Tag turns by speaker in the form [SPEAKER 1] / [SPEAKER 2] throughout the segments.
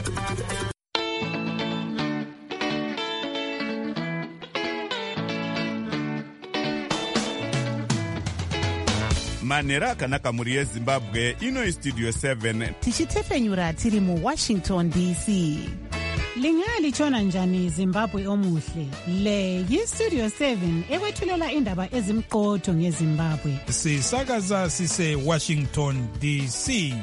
[SPEAKER 1] manhero akanaka muri yezimbabwe. Ino istudio 7
[SPEAKER 2] tichitefenyura tiri muWashington DC. Lingalitshona njani Zimbabwe omuhle? Le yistudio 7 ekwethulela indaba ezimqotho ngeZimbabwe.
[SPEAKER 3] Sisakaza sise Washington DC.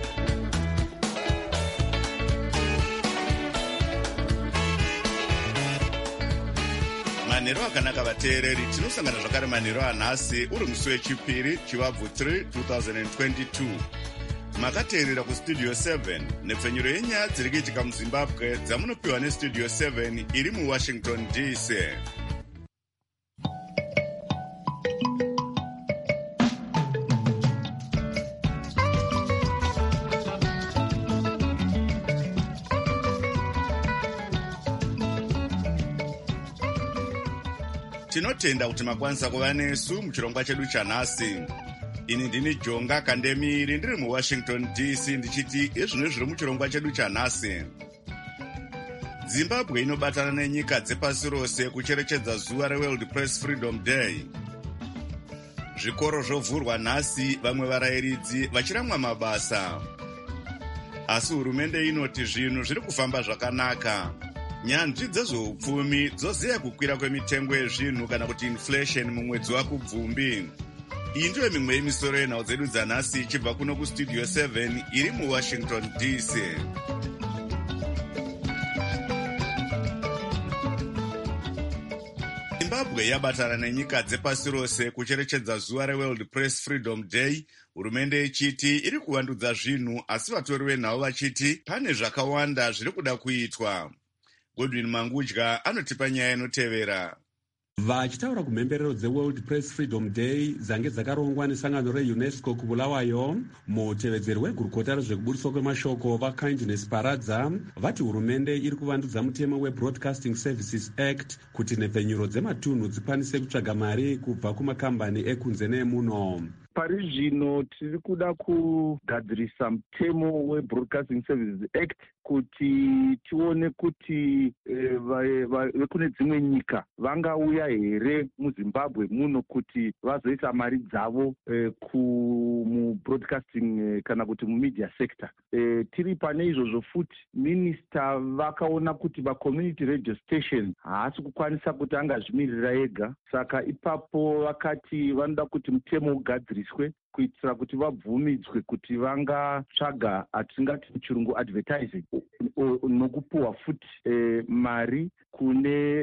[SPEAKER 1] manhero akanaka vateereri, tinosangana zvakare manhero anhasi uri musi wechipiri chivabvu 3 2022. makateerera kustudio 7 nepfenyuro yenyaya dziri kuitika muzimbabwe dzamunopiwa nestudio 7 iri muWashington DC. tinotenda kuti makwanisa kuva nesu muchirongwa chedu chanhasi. Ini ndini Jonga Kandemiri ndiri muWashington DC ndichiti izvino zviri muchirongwa chedu chanhasi. Zimbabwe inobatana nenyika dzepasi rose kucherechedza zuva reWorld Press Freedom Day. Zvikoro zvovhurwa nhasi, vamwe varayiridzi vachiramwa mabasa. Asi hurumende inoti zvinhu zviri kufamba zvakanaka. Nyanzvi dzezveupfumi dzoziya kukwira kwemitengo yezvinhu kana kuti inflation mumwedzi waKubvumbi. Iyi ndiyo mimwe yemisoro yenhau dzedu dzanhasi ichibva kuno kustudio 7 iri muWashington DC. Zimbabwe yabatana nenyika dzepasi rose kucherechedza zuva reWorld Press Freedom Day, hurumende ichiti iri kuvandudza zvinhu, asi vatori venhau vachiti pane zvakawanda zviri kuda kuitwa. Godwin Mangudya anotipa nyaya inotevera.
[SPEAKER 4] Vachitaura kumhemberero dzeWorld Press Freedom Day dzange dzakarongwa nesangano reUNESCO kuBulawayo, mutevedzeri wegurukota rezvekuburiswa kwemashoko vaKindness Paradza vati hurumende iri kuvandudza mutemo weBroadcasting Services Act kuti nhepfenyuro dzematunhu dzikwanise kutsvaga mari kubva kumakambani ekunze neemuno.
[SPEAKER 5] Pari zvino tiri kuda kugadzirisa mutemo weBroadcasting Services Act kuti tione kuti vekune dzimwe nyika vangauya here muZimbabwe muno kuti vazoisa mari dzavo kumubroadcasting kana kuti mumedia sector. Tiri pane izvozvo futi minista vakaona kuti vacommunity radio station haasi kukwanisa kuti angazvimirira ega, saka ipapo vakati vanoda kuti mutemo ugadziriswe kuitira kuti vabvumidzwe kuti vangatsvaga atingati muchirungu advertising nokupuwa futi mari kune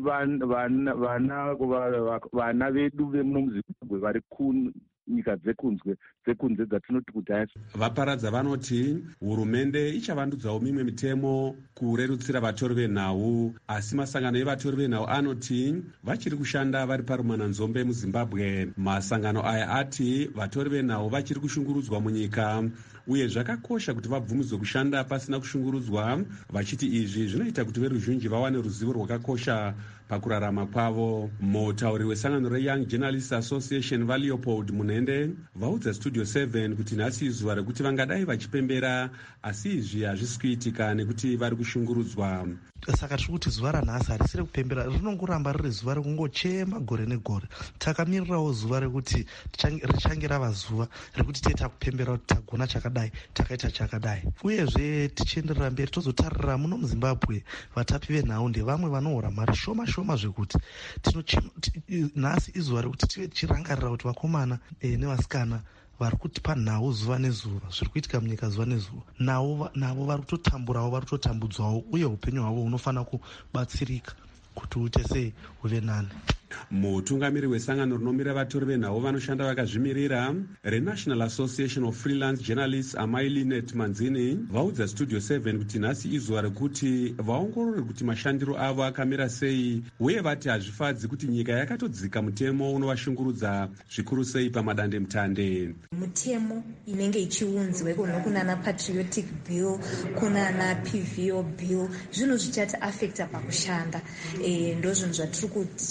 [SPEAKER 5] vana vedu vemuZimbabwe vari kunyika dzekunze dzatinoti kudhaya.
[SPEAKER 4] Vaparadza vanoti hurumende ichavandudzawo mimwe mitemo kurerutsira vatori venhau, asi masangano evatori venhau anoti vachiri kushanda vari parumananzombe muZimbabwe. Masangano aya ati vatori venhau vachiri kushungurudzwa munyika uye zvakakosha kuti vabvumidzwe kushanda pasina kushungurudzwa, vachiti izvi zvinoita kuti veruzhinji vawane ruzivo rwakakosha pakurarama kwavo. Mutauri wesangano reYoung Journalists Association vaLeopold Munende vaudza Studio 7 kuti nhasi izuva rekuti vangadai vachipembera, asi izvi hazvisi kuitika nekuti vari kushungurudzwa.
[SPEAKER 6] Saka tiri kuti zuva ranhasi harisiri kupembera, rinongoramba riri zuva rekungochema gore negore. Takamirirawo zuva rekuti richange rava zuva rekuti tiita kupembera kuti tagona chakadai, takaita chakadai. Uyezve tichienderera mberi tozotarira muno muZimbabwe vatapi venhau ndevamwe vanohora mari shoma shoma zvekuti nhasi izuva rekuti tive tichirangarira kuti vakomana nevasikana vari kutipa nhau zuva nezuva, zviri kuitika munyika zuva nezuva, navo vari kutotamburawo, vari kutotambudzwawo, uye upenyu hwavo hunofanira kubatsirika kuti uite sei huve nani.
[SPEAKER 4] Mutungamiri wesangano rinomira vatori venhau vanoshanda vakazvimirira reNational Association of Freelance Journalists Amai-Linet Manzini vaudza Studio 7 kuti nhasi izuva rekuti vaongorore kuti mashandiro avo akamira sei, uye vati hazvifadzi kuti nyika yakatodzika mutemo unovashungurudza zvikuru sei pamadande mutande.
[SPEAKER 7] Mutemo inenge ichiunzwe kuno kunana Patriotic Bill, kunana PVO Bill, zvinhu zvichati affecta pakushanda. Ndozvinhu zvatiri kuda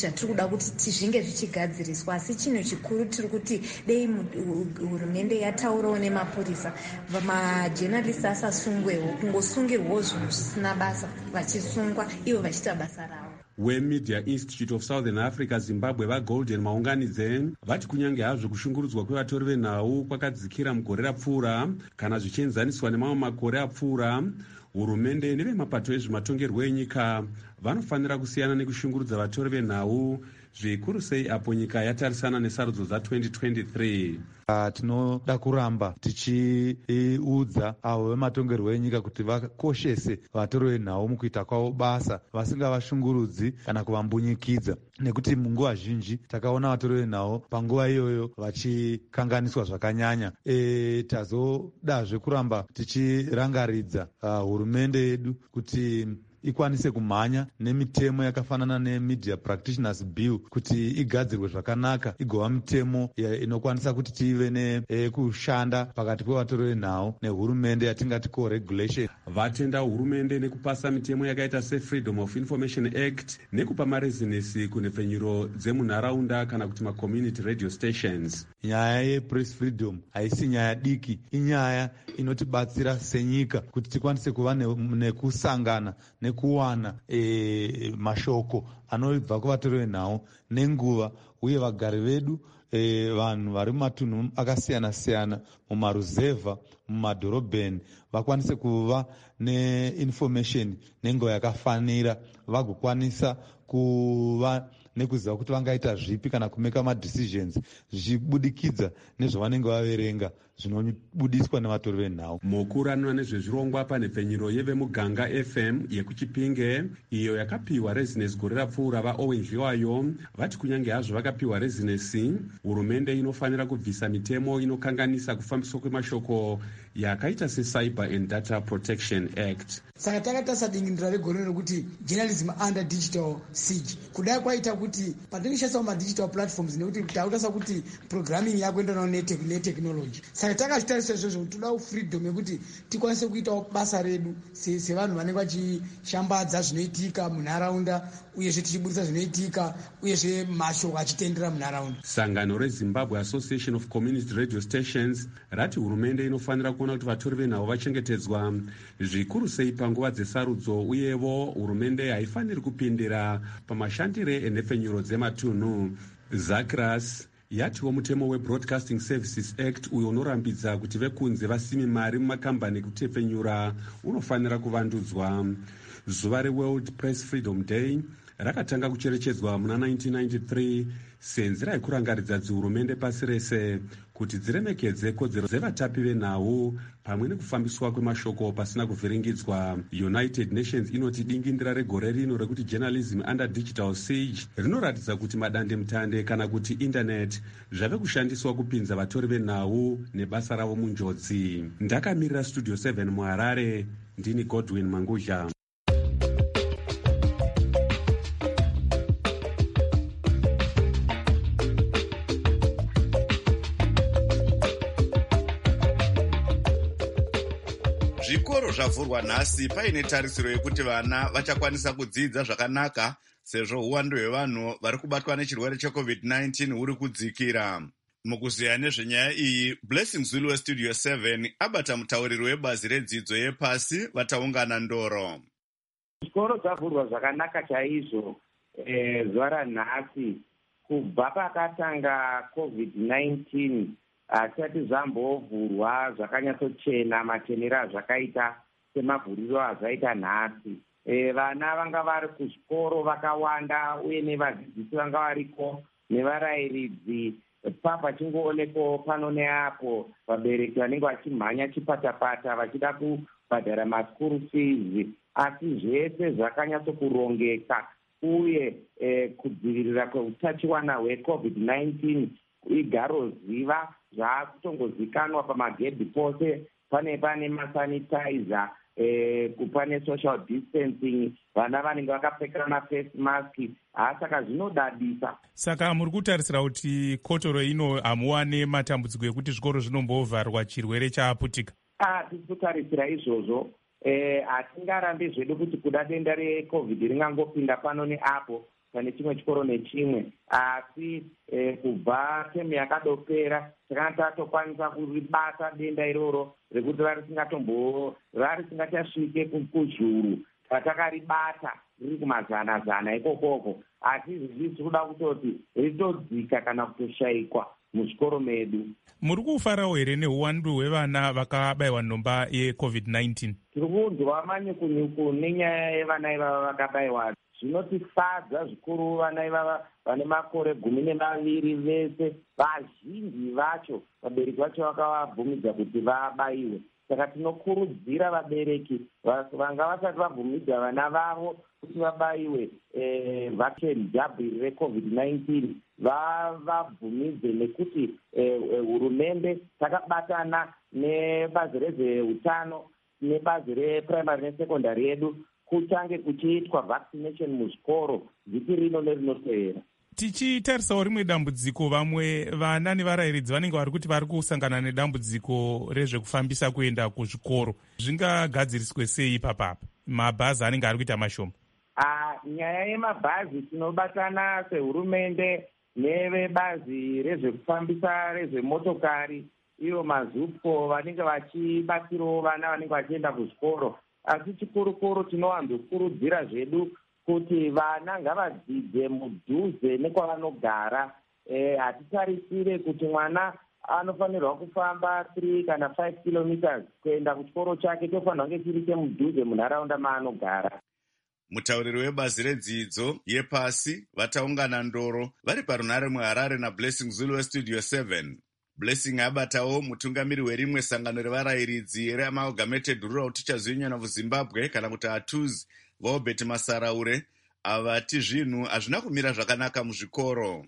[SPEAKER 7] tinoda kuti zvinge zvichigadziriswa, asi chinhu chikuru tiri kuti dei hurumende yataurawo nemapurisa majournalist asasungwewo, kungosungirwawo zvinhu zvisina basa, vachisungwa ivo vachiita basa ravo.
[SPEAKER 4] weMedia Institute of Southern Africa Zimbabwe vaGolden Maunganidze vati kunyange hazvo kushungurudzwa kwevatori venhau kwakadzikira mugore rapfuura, kana zvichienzaniswa nemamwe makore apfuura, hurumende nevemapato ezvematongerwo enyika vanofanira kusiyana nekushungurudza vatori venhau, zvikuru sei apo nyika yatarisana nesarudzo dza2023.
[SPEAKER 8] Tinoda kuramba tichiudza avo vematongerwo enyika kuti vakoshese vatori venhau mukuita kwavo basa, vasingavashungurudzi kana kuvambunyikidza, nekuti munguva zhinji takaona vatori venhau panguva iyoyo vachikanganiswa zvakanyanya. Tazodazve kuramba tichirangaridza hurumende yedu kuti ikwanise kumhanya nemitemo yakafanana neMedia Practitioners Bill kuti igadzirwe zvakanaka, igova mitemo inokwanisa kuti tive nekushanda pakati kwevatori venhau nehurumende yatingati co-regulation.
[SPEAKER 4] Vatenda hurumende nekupasa mitemo yakaita seFreedom of Information Act nekupa marezinesi kunhepfenyuro dzemunharaunda kana kuti macommunity radio stations.
[SPEAKER 8] Nyaya yepress freedom haisi nyaya diki, inyaya inotibatsira senyika kuti tikwanise kuva nekusangana nekuwana mashoko anobva kuvatori venhau nenguva, uye vagari vedu vanhu vari mumatunhu akasiyana-siyana, mumaruzevha, mumadhorobheni, vakwanise kuva neinformation nenguva yakafanira, vagokwanisa kuva nekuziva kuti vangaita zvipi kana kumeka madecisions zvichibudikidza nezvavanenge vaverenga zvinobudiswa nevatori venhau.
[SPEAKER 4] Mukuru anoona nezvezvirongwa panhepfenyuro yevemuganga FM yekuchipinge, iyo yakapiwa rezinesi gore rapfuura, vaOwenjiwayo vati kunyange hazvo vakapiwa rezinesi, hurumende inofanira kubvisa mitemo inokanganisa kufambiswa kwemashoko yakaita seCyber and Data Protection Act.
[SPEAKER 9] Saka takatasa dingindira regore rekuti journalism under digital siege, kudai kwaita kuti patinoshandisa madigital platforms nekuti tautasa kuti programming yakuendanawo netechnology. Saka takatarisa izvozvo kuti toda freedom yekuti tikwanise kuitawo basa redu sevanhu vanenge vachishambadza zvinoitika munharaunda, uyezve tichibudisa zvinoitika, uyezve mashoko achitendera munharaunda.
[SPEAKER 4] Sangano reZimbabwe Association of Community Radio Stations rati hurumende inofanira kuona kuti vatori venhau vachengetedzwa zvikuru sei panguva dzesarudzo, uyevo hurumende haifaniri kupindira pamashandire enhepfenyuro dzematunhu. Zachras yatiwo mutemo weBroadcasting Services Act uyo unorambidza kuti vekunze vasime mari mumakambani ekutepfenyura unofanira kuvandudzwa. Zuva reWorld Press Freedom Day rakatanga kucherechedzwa muna 1993 senzira yekurangaridza dzihurumende pasi rese kuti dziremekedze kodzero dzevatapi venhau pamwe nekufambiswa kwemashoko pasina kuvhiringidzwa. United Nations inoti dingindira regore rino rekuti journalism under digital siege rinoratidza kuti madandemutande kana kuti internet zvave kushandiswa kupinza vatori venhau nebasa ravo munjodzi. Ndakamirira Studio 7 muHarare, ndini Godwin Manguzha.
[SPEAKER 1] Zvikoro zvavhurwa nhasi paine tarisiro yekuti vana vachakwanisa kudzidza zvakanaka sezvo uwandu hwevanhu vari kubatwa nechirwere cheCovid-19 huri kudzikira. Mukuziya nezvenyaya iyi, Blessing Zulu weStudio 7 abata mutauriri webazi redzidzo yepasi vataungana ndoro.
[SPEAKER 10] Zvikoro zvavhurwa zvakanaka chaizvo zuva ranhasi. Kubva pakatanga COVID-19 asati zvambovhurwa zvakanyatsochena machenero azvakaita semavhuriro azvaita nhasi. Vana vanga vari kuzvikoro vakawanda, uye nevadzidzisi vanga variko nevarayiridzi. Pachingoonekwawo pano neapo vabereki vanenge vachimhanya chipatapata vachida kubhadhara maskuru fees, asi zvese zvakanyatsokurongeka, uye kudzivirira kweutachiwana hweCovid-19 igaro ziva zvaakutongozikanwa pamagedhi pose, pane masanitizer, pane social distancing, vana vanenge vakapfeka maface mask, saka zvinodadisa.
[SPEAKER 3] Saka muri kutarisira kuti kotoro ino hamuwane matambudziko ekuti zvikoro zvinombovharwa chirwere chaaputika?
[SPEAKER 10] Tiri kutarisira izvozvo. Hatingarambi zvedu kuti kuda denda reCovid ringangopinda pano neapo pane chimwe chikoro nechimwe, asi kubva temu yakadopera takanga tatokwanisa kuribata denda iroro rekuti risingachasvike kuzhuru patakaribata riri kumazana-zana ikokoko, asi izvi zviri kuda kutoti ritodzika kana kutoshayikwa muzvikoro medu.
[SPEAKER 3] Muri kufarawo here neuwandu hwevana vakabayiwa nhomba yeCovid-19?
[SPEAKER 10] Tiri kunzwa manyukunyuku nenyaya yevana ivava vakabayiwa. Zvinotifadza zvikuru vana ivava vane makore 12 vese, vazhinji vacho vabereki vacho vakavabvumidza kuti vabayiwe. Saka tinokurudzira vabereki vanga vasati vabvumidza vana vavo kuti vabayiwe vaccine jabhu reCovid-19 vabvumidze, nekuti hurumende takabatana nebazi rezveutano nebazi reprimary nesekondari yedu kuchange kuchiitwa vaccination muzvikoro vhiki rino nerinoteera.
[SPEAKER 3] Tichitarisawo rimwe dambudziko, vamwe vana nevarayiridzi vanenge vari kuti vari kusangana nedambudziko rezvekufambisa kuenda kuzvikoro. Zvingagadziriswe sei ipapapa? Mabhazi anenge ari kuita mashoma.
[SPEAKER 10] Nyaya yemabhazi tinobatana sehurumende nevebazi rezvekufambisa rezvemotokari, iyo mazupco, vanenge vachibatsirawo vana vanenge vachienda kuzvikoro. Asi chikurukuru tinowanzokurudzira zvedu kuti vana ngavadzidze mudhuze nekwavanogara. Hatitarisire kuti mwana anofanirwa kufamba 3 kana 5 kilometers kuenda kuchikoro chake, tofanirwa kunge chiri chemudhuze munharaunda maanogara.
[SPEAKER 1] Mutauriri webazi redzidzo yepasi vataungana Ndoro vari parunare muHarare naBlessing Zulu weStudio 7. Blessing abatawo mutungamiri werimwe sangano revarayiridzi reAmalgamated Rural Teachers Union of Zimbabwe kana kuti ATUZ vaObert Masaraure, avati zvinhu hazvina kumira zvakanaka muzvikoro.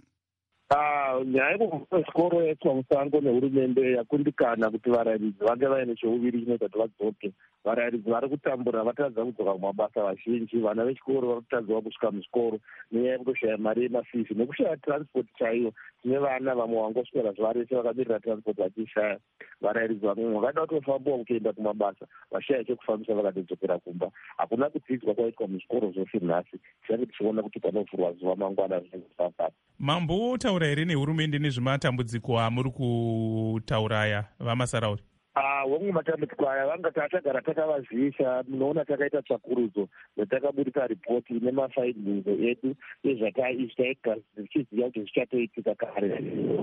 [SPEAKER 5] Nyaya yekuvhura zvikoro yaitwa musango nehurumende yakundikana kuti varayiridzi vange vaine cheuviri chinoita kuti vadzoke. Varayiridzi vari kutambura vatadza kudzoka kumabasa vazhinji. Vana vechikoro vari kutadzwa kusvika muzvikoro nenyaya yekutoshaya mari yemafizi nekushaya transport chaiyo. Tine vana vamwe vangoswera zuva rese vakamirira transport vachishaya. Varayiridzi vamwe vakada kutofambawo kuenda kumabasa vashaya chekufambisa vakatodzokera kumba. Hakuna kudzidzwa kwaitwa muzvikoro zvose nhasi. Tichave tichiona kuti panovhurwa zuva mangwana zvinofamba.
[SPEAKER 3] Mambotaura here nehurumende nezvematambudziko amuri kutaura aya, vaMasaraure?
[SPEAKER 5] Wamwe matambudziko aya vanga takagara takavazivisa. Munoona takaita tsvakurudzo yatakabudisa ripoti ine mafindings edu ezvataita zvichiziva kuti zvichatoitika kare.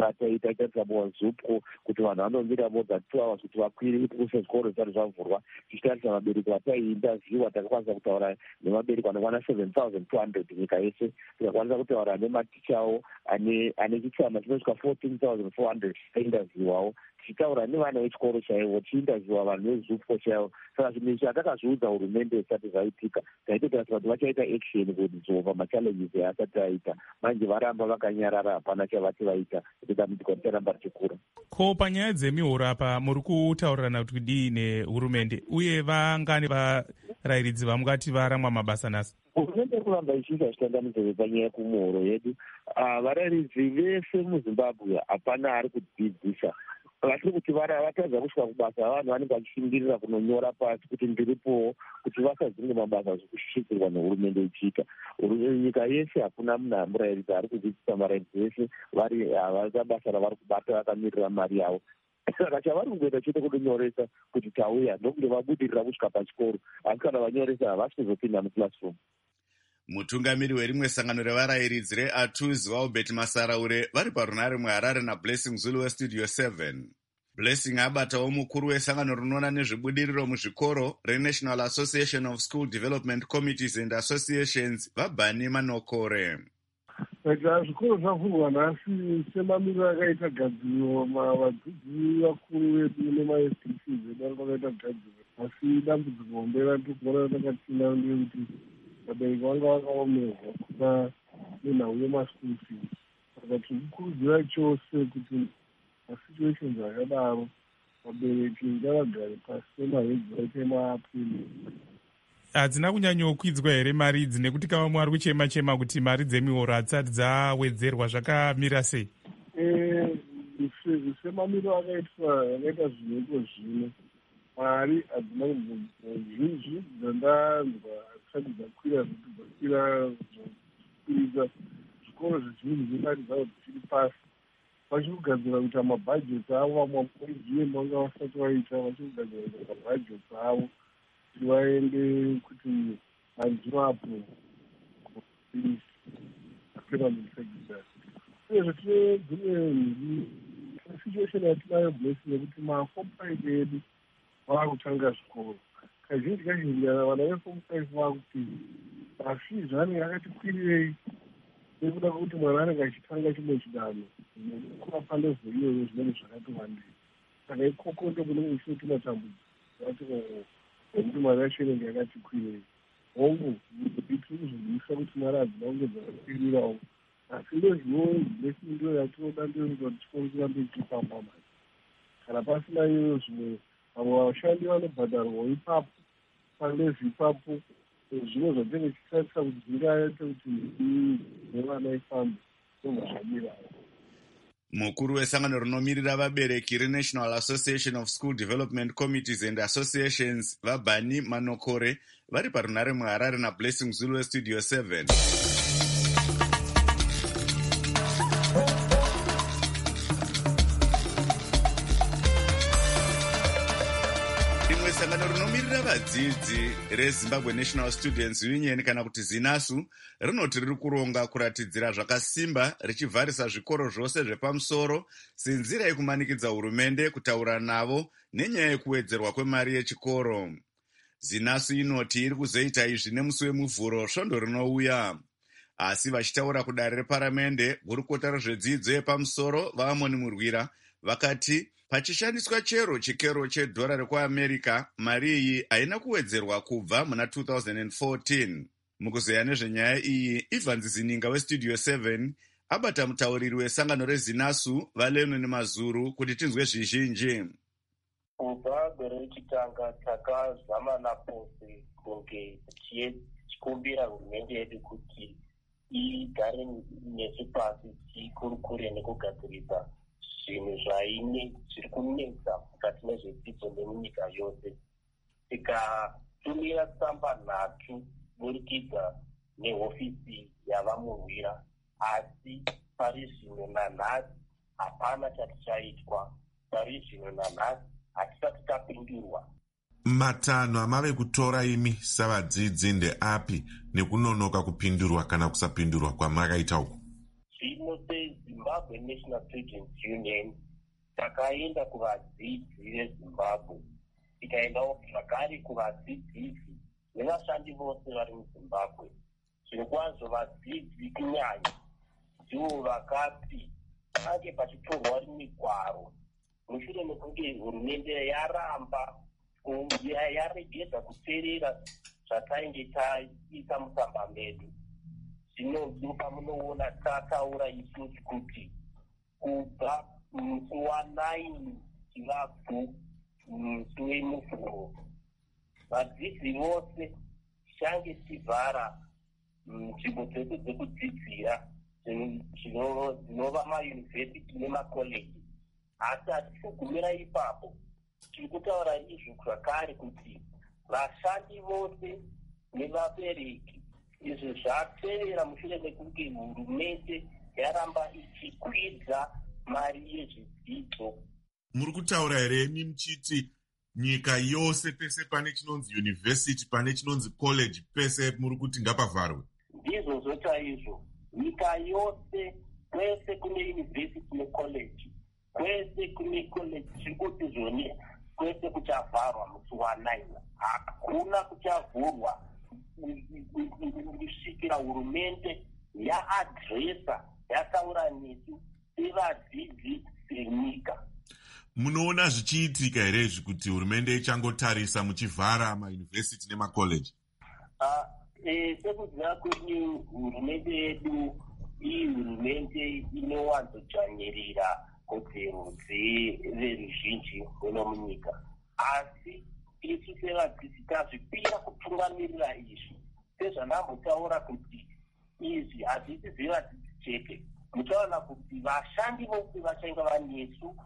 [SPEAKER 5] Taita muzupco kuti vanhu vanomira more than 2 hours kuti vakwire kuse zvikoro zvisati zvavhurwa. Tichitarisa vabereki vataiinterviewa, takakwanisa kutaura nemabereki vanokwana 7,200 nyika yese. Tikakwanisa kutaura nematichawo ane chitsama chinosvika 14,400 tainterviewawo. Tichitaura nevana vechikoro chaivo, tichiinterviewa vanhu vezupco chaivo. Saka zvinhu izvi hatakazviudza hurumende zvisati zvaitika. Taitotarisa kuti vachaita action kudzova machallenges yaasati aita. Manje varamba vakanyarara, hapana chavati vaita, kuti dambudziko richaramba richikura.
[SPEAKER 3] Ko panyaya dzemihoro apa muri kutaurirana kuti kudii nehurumende, uye vangane varayiridzi vamungati varamwa mabasa nhasi?
[SPEAKER 5] Hurumende kuramba ichiisa zvitanganidzo panyaya yekumuhoro yedu. Varayiridzi vese muZimbabwe hapana ari kudzidzisa. Vatiri kuti vatadza kusvika kubasa, vanhu vanenge vachishingirira kunonyora pasi kuti ndiripowo, kuti vasadzinge mabasa zvekushushikirwa nehurumende ichiita. Nyika yese hakuna murayiridzi ari kudzidzisa. Varayiridzi vese havana basa ravari kubata vakamirira mari yavo. Saka chavari kungoita chete kudonyoresa kuti tauya ndokunge vabudirira kusvika pachikoro, asi kana vanyoresa havasi kuzopinda muclassroom.
[SPEAKER 1] Mutungamiri werimwe sangano revarayiridzi reATUZ vaObert Masaraure vari parunare muHarare naBlessing Zulu weStudio 7. Blessing abatawo mukuru wesangano rinoona nezvebudiriro muzvikoro reNational Association of School Development Committees and Associations vaBhani Manokore.
[SPEAKER 11] Zvikoro zvavhurwa nhasi semamiriro akaita gadziro, vadzidzi vakuru vedu nemaSDC vedu vakaita gadziro. Asi dambudziko hombe ratirikuona takatina ndeyekuti vabereki vanga vakaomerwa kuda nenhau yemaschool fees. Saka tiri kukurudzira chose kuti masituations akadaro vabereki ngavagare pasi pemahedzi vaite maapini.
[SPEAKER 3] Hadzina kunyanyokwidzwa here mari idzi, nekuti kava mwari kuchema-chema kuti mari dzemihoro hadzisati dzawedzerwa, zvakamira sei?
[SPEAKER 11] Semamiro akaita zvineko zvino, mari hadzina zvizvi dzandanzwa hadzisati dzakwira kukwiridza zvikoro zvizhinji zvemari dzavo dzichiri pasi. Vachiri kugadzira kuita mabhajeti avo, vamwe vaizvienda vanga vasati vaita, vachiri kugadzira kuita mabhajeti avo kuti vaende kuti hanzvirapo permanent secretary. Uyezve tine dzimwe nhiri situation yatinayo blessing yekuti maform 5 edu vaakutanga zvikoro. Kazhinji kazhinji vana veform 5 vaakuti mafees anenge akati kwirirei nekuda kwekuti mwana anenge achitanga chimwe chidanho nekukura level iyoyo zvinenge zvakati wandei. Saka ikoko ndokunenge kuchiti matambudziko ati nekuti mwana wacho inenge yakati kwirei. Hongu tiri kuzozivisa kuti mari hadzina kunge dzakakwirirawo, asi ndozvinobesi ndo yatinoda ndokuti chikoro chirambe chichifamba manje. Kana pasina iyoyo zvimwe vamwe vashandi vanobhadharwawo ipapo palevhi ipapo, zvimwe zvatinenge tichitarisa kuti zvingaite kuti nevana ifambe ndomazvamirawo.
[SPEAKER 1] Mukuru wesangano rinomirira vabereki reNational Association of School Development Committees and Associations vaBani Manokore vari parunare muHarare naBlessing Zulu weStudio 7. Rimwe sangano rinomirira vadzidzi reZimbabwe National Students Union kana kuti ZINASU rinoti riri kuronga kuratidzira zvakasimba richivharisa zvikoro zvose zvepamusoro senzira yekumanikidza hurumende kutaura navo nenyaya yekuwedzerwa kwemari yechikoro. ZINASU inoti iri kuzoita izvi nemusi wemuvhuro svondo rinouya. Asi vachitaura kudare reparamende, gurukota rezvedzidzo yepamusoro vaAmoni Murwira vakati pachishandiswa chero chikero chedhora rekuAmerica, mari iyi haina kuwedzerwa kubva muna 2014. Mukuzeya nezvenyaya iyi, Evans Zininga weStudio 7 abata mutauriri wesangano reZINASU vaLenon Mazuru kuti tinzwe zvizhinji.
[SPEAKER 12] Kubva gore rechitanga takazamana pose kunge tichikumbira hurumende yedu kuti igare nesu pasi tikurukure nekugadzirisa zvinhu zviri kunetsa mukati mezvedzidzo nemunyika yose. Tikatumira tsamba 3 kuburikidza nehofisi yavaMurwira, asi pari zvino nanhasi hapana chatichaitwa. Pari zvino nanhasi hatisati tapindurwa.
[SPEAKER 13] Matanho amave kutora imi savadzidzi ndeapi nekunonoka kupindurwa kana kusapindurwa kwamakaita uku?
[SPEAKER 12] Zvino seZimbabwe National Students Union takaenda kuvadzidzi veZimbabwe, tikaendawo zvakare kuvadzidzisi nevashandi vose vari muZimbabwe. Zvirokwazvo vadzidzi kunyanya ndivo vakati pange pachitorwa rimwe gwaro mushure mekunge hurumende yaramba yaregedza kuteerera zvatainge taita mutsamba medu. Zvino pamunoona tataura isusu kuti kubva musi wa9 Chivabvu musi wemuvhuro vadzidzi vose tichange tivhara nzvimbo dzose dzekudzidzira dzinova mayunivhesiti nemakoleji. Asi hatisogumira ipapo, tiri kutaura izvo zvakare kuti vashandi vose nevabereki, izvo zvatevera mushure mekunge hurumende yaramba ichikwidza mari yezvidzidzo.
[SPEAKER 13] Muri kutaura here muchiti nyika yose pese pane chinonzi yunivhesiti, pane chinonzi college, pese muri kuti ngapavharwe?
[SPEAKER 12] Ndizvo zvochaizvo, nyika yose kwese kune yunivhesiti necollege, kwese kune college, tiri kuti zvone kwese kuchavharwa musi wa9. Hakuna kuchavhurwa kusvikira hurumende yaadresa, yataura nesu sevadzidzi venyika.
[SPEAKER 13] Munoona zvichiitika here izvi kuti hurumende ichangotarisa muchivhara mayunivhesiti nemakoleji?
[SPEAKER 12] Sekuziva kwedu hurumende yedu iyi hurumende inowanzodzvanyirira kodzero dzeveruzhinji muno munyika. Asi isu sevadzidzi tazvipira kutungamirira izvi. Sezvandambotaura kuti izvi hadzisi zvevadzidzi chete. Muchaona kuti vashandi vose vachange vanesu,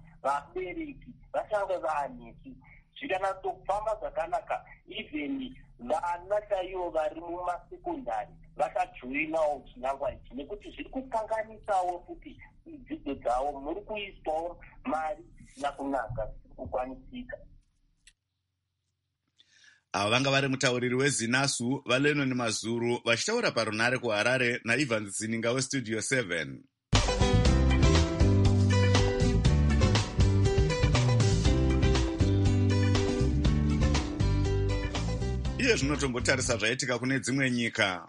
[SPEAKER 12] vabereki vachange vanesu. Zvikanatsofamba zvakanaka, even vana vana chaivo vari mumasekondari vakajoinawo chinangwa ichi, nekuti zviri kukanganisawo kuti dzidzo dzavo muri kuiswawo mari dzisina kunaka dzisiri kukwanisika.
[SPEAKER 1] ava vanga vari mutauriri wezinasu vaLennon Mazuru vachitaura parunare kuHarare naIvan Zininga weStudio 7. Iye zvinotombotarisa zvaitika kune dzimwe nyika.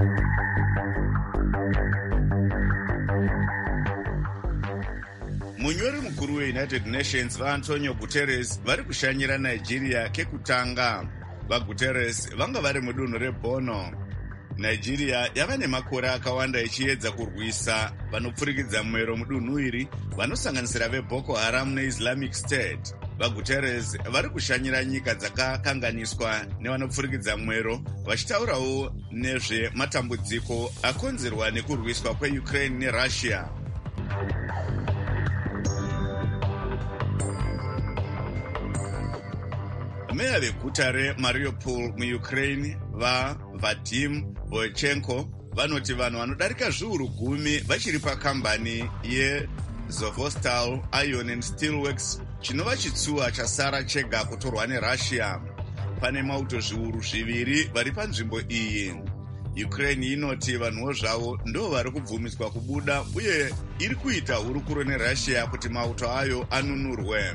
[SPEAKER 1] Munyori mukuru weUnited Nations vaAntonio Guterres vari kushanyira Nigeria kekutanga. VaGuterres vanga vari mudunhu reBorno. Nigeria yava nemakore akawanda ichiedza kurwisa vanopfurikidza mwero mudunhu iri vanosanganisira veBoko Haram neIslamic State. VaGuterres vari kushanyira nyika dzakakanganiswa nevanopfurikidza mwero vachitaurawo nezvematambudziko akonzerwa nekurwiswa kweUkraine neRussia. Meya veguta reMariupol muUkraine vaVadim Boychenko vanoti vanhu vanodarika zviuru 10 vachiri pakambani yeZovostal Iron and Steelworks chinova chitsuwa chasara chega kutorwa neRussia. Pane mauto zviuru 2 vari panzvimbo iyi. Ukraine inoti vanhuwo zvavo ndo vari kubvumiswa kubuda uye iri kuita hurukuro neRussia kuti mauto ayo anunurwe.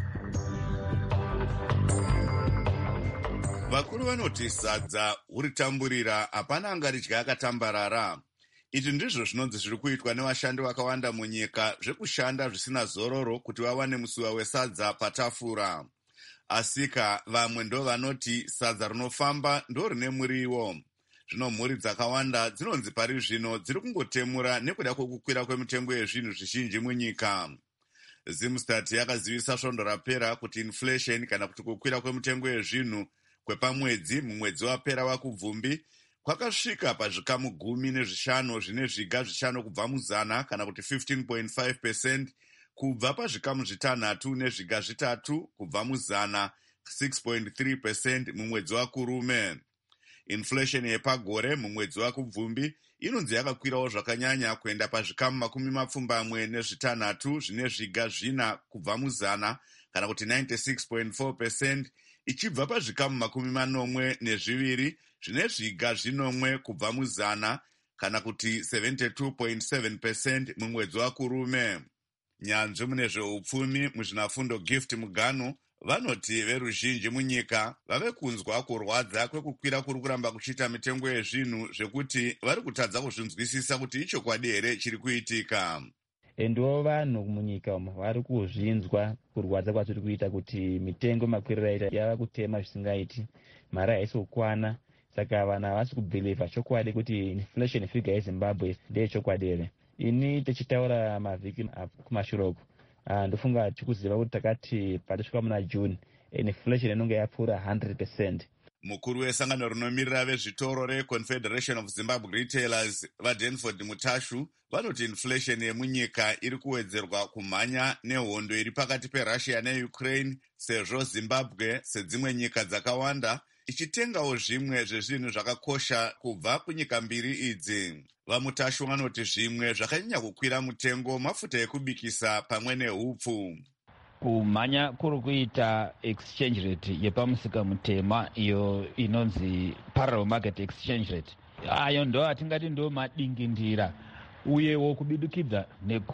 [SPEAKER 1] Vakuru vanoti sadza uritamburira hapana angaridya akatambarara. Izvi ndizvo zvinonzi zviri kuitwa nevashandi vakawanda munyika zvekushanda zvisina zororo kuti vawane musuwa wesadza patafura. Asika vamwe ndo vanoti sadza rinofamba ndo rine muriwo. Zvino mhuri dzakawanda dzinonzi pari zvino dziri kungotemura nekuda kwekukwira kwemitengo yezvinhu zvizhinji munyika. Zimstat yakazivisa svondo rapera kuti inflation kana kuti kukwira kwemitengo yezvinhu kwepamwedzi mumwedzi wapera wakubvumbi kwakasvika pazvikamu 15 zvine zviga 5 kubva muzana kana kuti 15.5% kubva pazvikamu 6 nezviga 3 kubva muzana 6.3% mumwedzi wakurume. Inflation yepagore mumwedzi wakubvumbi inonzi yakakwirawo zvakanyanya kuenda pazvikamu 26 zvine zviga 4 kubva muzana kana kuti 96.4% ichibva pazvikamu 82 zvine zviga 4 kubva muzana kana kuti 72.7% mumwedzi wakurume. Nyanzvi mune zveupfumi muzvinafundo Gift Mugano vanoti veruzhinji munyika vave kunzwa kurwadza kwekukwira kuri kuramba kuchiita mitengo yezvinhu zvekuti vari kutadza kuzvinzwisisa kuti ichokwadi here chiri kuitika.
[SPEAKER 14] Ndo vanhu munyika umo vari kuzvinzwa kurwadza kwazviri kuita kuti mitengo makwirira aita yava kutema zvisingaiti, mari haisi kukwana. Saka vanhu havasi kubhilivha chokwadi kuti inflation figure yeZimbabwe ndeyechokwadi here. Ini tichitaura mavhiki kumashuroko ndofunga tikuziva kuti takati patisvika muna June inflation inonge yapfuura 100%.
[SPEAKER 1] Mukuru wesangano rinomirira vezvitoro reConfederation of Zimbabwe Retailers vaDenford Mutashu vanoti inflation yemunyika iri kuwedzerwa kumhanya nehondo iri pakati peRussia neUkraine, sezvo Zimbabwe sedzimwe nyika dzakawanda ichitengawo zvimwe zvezvinhu zvakakosha kubva kunyika mbiri idzi. VaMutashu vanoti zvimwe zvakanyanya kukwira mutengo mafuta ekubikisa pamwe nehupfu.
[SPEAKER 14] Kumhanya kuri kuita exchange rate yepamusika mutema iyo inonzi parallel market exchange rate. Ayo ndo atingati ndo madingindira uyewo kubidukidza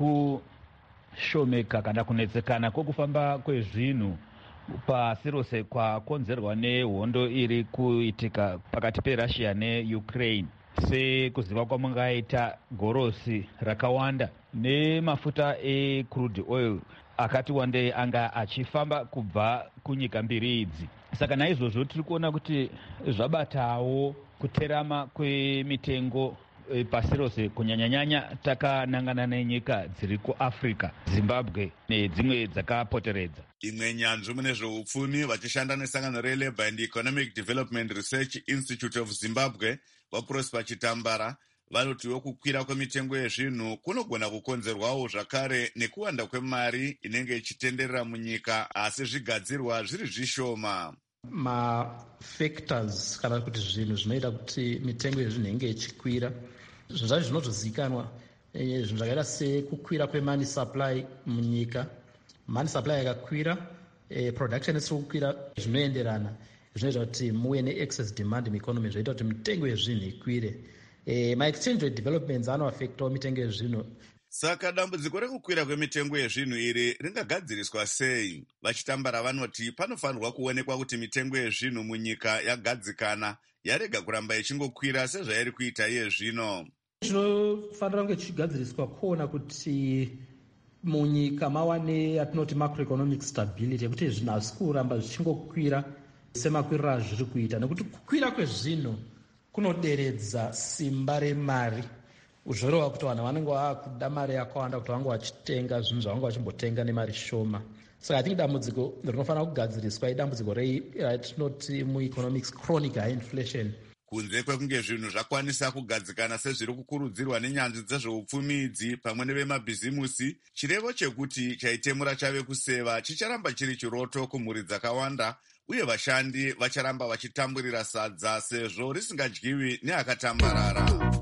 [SPEAKER 14] nekushomeka kana kunetsekana kwekufamba kwezvinhu pasi rose kwakonzerwa nehondo iri kuitika pakati peRussia neUkraine. Sekuziva kwamungaita gorosi rakawanda nemafuta ecrude oil akati wandei anga achifamba kubva kunyika mbiri idzi. Saka naizvozvo tiri kuona kuti zvabatawo kuterama kwemitengo pasi rose, kunyanyanyanya takanangana nenyika dziri kuAfrica, Zimbabwe nedzimwe dzakapoteredza.
[SPEAKER 1] Imwe nyanzvi mune zveupfumi vachishanda nesangano reLabour and Economic Development Research Institute of Zimbabwe vaProsper Chitambara vanotiwo kukwira kwemitengo yezvinhu kunogona kukonzerwawo zvakare nekuwanda kwemari inenge ichitenderera munyika asi zvigadzirwa zviri zvishoma.
[SPEAKER 15] mafactors kana kuti zvinhu zvinoita kuti mitengo yezvinhu inge ichikwira. Zvinhu zvacho zvinotozivikanwa, zvinhu zvakaita sekukwira kwemani supply munyika. Mani supply yakakwira, production isiri kukwira zvinoenderana, zvinoita kuti muve ne-excess demand mueconomy, zvoita kuti mitengo yezvinhu ikwire. Ma-exchange rate developments anoafectawo mitengo yezvinhu.
[SPEAKER 1] Saka dambudziko rekukwira kwemitengo yezvinhu iri ringagadziriswa sei? Vachitambara vanoti panofanirwa kuonekwa kuti mitengo yezvinhu munyika yagadzikana, yarega kuramba ichingokwira sezvairi kuita iye zvino.
[SPEAKER 15] Chinofanira kunge chichigadziriswa kuona kuti munyika mawane atinoti macroeconomic stability, yekuti zvinhu hazisi kuramba zvichingokwira semakwiriro azviri kuita, nekuti kukwira kwezvinhu kunoderedza simba remari, uzvorova kuti vanhu vanenge vakuda mari yakawanda kuti vange vachitenga zvinhu zvavanga vachimbotenga nemari shoma. Saka I think dambudziko rinofanira kugadziriswa idambudziko ratinoti mueconomics chronic high inflation.
[SPEAKER 1] Kunze kwekunge zvinhu zvakwanisa kugadzikana sezviri kukurudzirwa nenyanzvi dzezveupfumi idzi pamwe nevemabhizimusi, chirevo chekuti chaitemura chave kuseva chicharamba chiri chiroto kumhuri dzakawanda, uye vashandi vacharamba vachitamburira sadza sezvo risingadyiwi neakatambarara.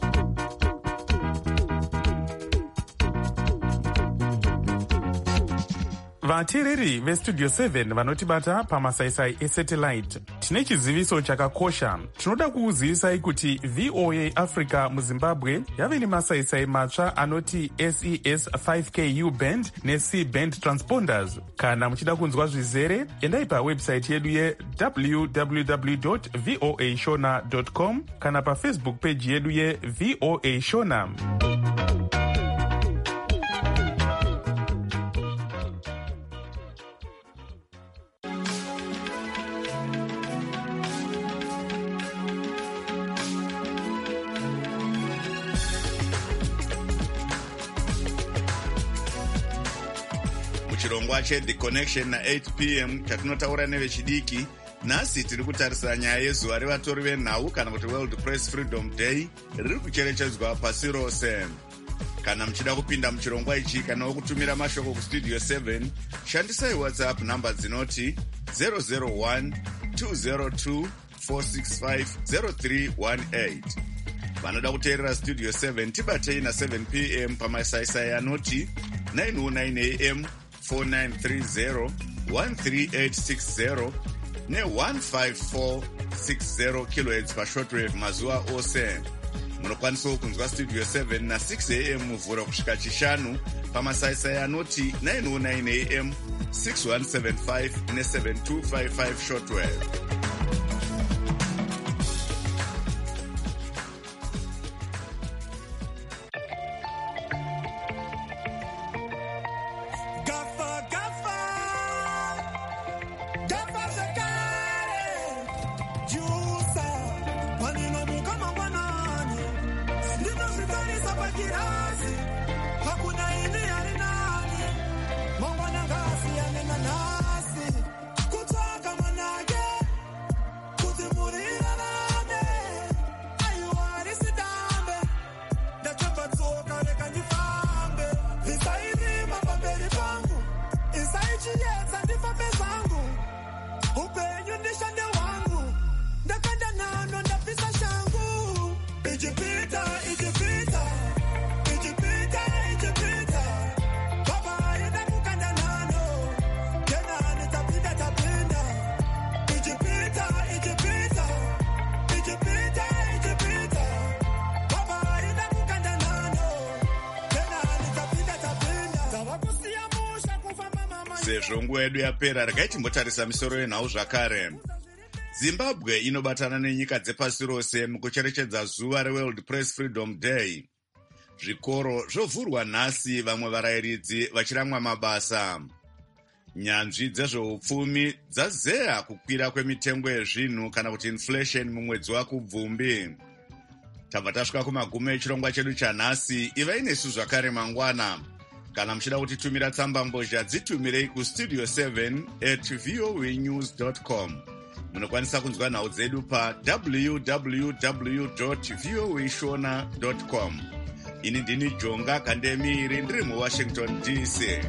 [SPEAKER 3] vateereri vestudio 7 vanotibata pamasaisai esatellite, tine chiziviso chakakosha. Tinoda kukuzivisai kuti VOA Africa muZimbabwe yave nemasaisai matsva anoti SES 5KU band neC band transponders. Kana muchida kunzwa zvizere, endai pawebsite yedu ye-www.voashona.com kana pafacebook page yedu ye-VOA Shona.
[SPEAKER 1] Chirongwa che-The Connection na 8 p.m. chatinotaura nevechidiki. Nhasi tiri kutarisa nyaya yezuva revatori venhau kana kuti World Press Freedom Day riri kucherechedzwa pasi rose. Kana muchida kupinda muchirongwa ichi kana kutumira mashoko kustudio 7, shandisai WhatsApp namba dzinoti 001-202-465-0318. Vanoda kuteerera studio 7 tibatei na 7 p.m. pamasaisai anoti 909 AM 4930 13860 ne-15460 kHz pashortwave mazuva ose. Munokwanisawo kunzwa studio 7 na 6 AM muvhuro kusvika chishanu pamasaisai anoti 909 AM 6175 ne-7255 shortwave. Sezvo nguva yedu yapera, regai timbotarisa misoro yenhau zvakare. Zimbabwe inobatana nenyika dzepasi rose mukucherechedza zuva reWorld Press Freedom Day. Zvikoro zvovhurwa nhasi, vamwe varayiridzi vachiramwa mabasa. Nyanzvi dzezveupfumi dzazeya kukwira kwemitengo yezvinhu kana kuti inflation mumwedzi waKubvumbi. Tabva tasvika kumagumo echirongwa chedu chanhasi. Ivai nesu zvakare mangwana. Kana muchida kutitumira tsamba mbozha, dzitumirei kustudio 7@voanews.com. Munokwanisa kunzwa nhau dzedu pa www.voashona.com. Ini ndini Jonga Kandemiri, ndiri muWashington DC.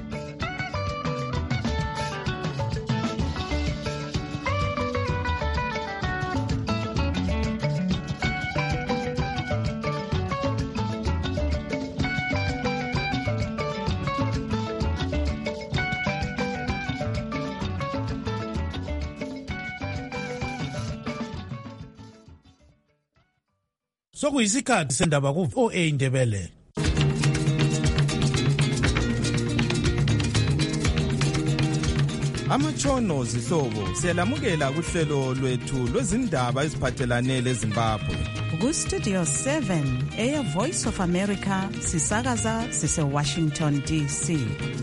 [SPEAKER 16] sokuyisikhathi sendaba ku-VOA Ndebele.
[SPEAKER 17] Amatshono zihlobo siyalamukela kuhlelo lwethu lwezindaba eziphathelane leZimbabwe.
[SPEAKER 2] Ku-Studio 7 Air Voice of America sisakaza sise-Washington DC.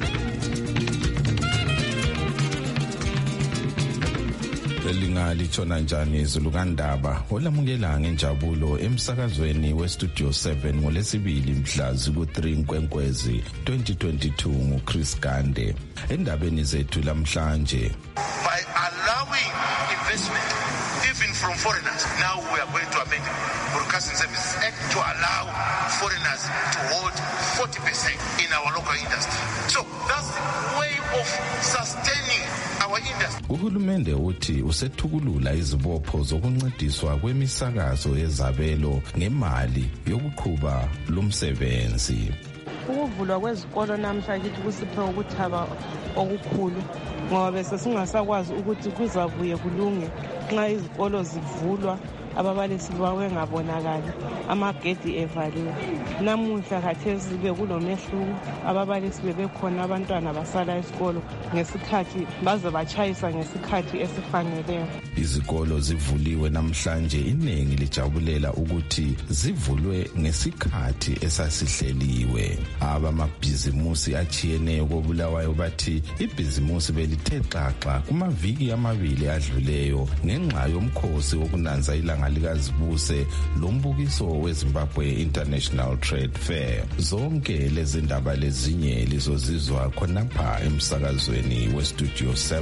[SPEAKER 17] Lingalitshona njani izulu kandaba olamukela ngenjabulo emsakazweni we-Studio 7 ngolesibili mhla ziku-3 Nkwenkwezi 2022 nguChris Gande. Endabeni zethu lamhlanje,
[SPEAKER 18] by allowing investment even from foreigners, now we are going to amend the Broadcasting Services Act to allow foreigners to hold 40% in our local industry. So that's the way of sustaining our industry.
[SPEAKER 17] Uhulumende uthi usethukulula izibopho zokuncediswa kwemisakazo yezabelo ngemali yokuqhuba lumsebenzi.
[SPEAKER 19] Ukuvulwa kwezikolo namhla kithi kusiphe ukuthaba okukhulu ngoba bese singasakwazi ukuthi kuzabuye kulunge nxa izikolo zivulwa ababalisi bawe ngabonakali amagedi evaliwe. Namuhla khathesi bekulomehluko, ababalisi bebekhona, abantwana basala esikolo ngesikhathi baze batshayisa ngesikhathi esifaneleyo.
[SPEAKER 17] Izikolo zivuliwe namhlanje, iningi lijabulela ukuthi zivulwe ngesikhathi esasihleliwe. Abamabhizimusi achiyeneyo koBulawayo bathi ibhizimusi belithe xaxa kumaviki amabili adluleyo ngenxa yomkhosi wokunanza ilanga likazibuse lombukiso weZimbabwe International Trade Fair. Zonke lezi ndaba lezinye lizozizwa khonapha emsakazweni weStudio 7.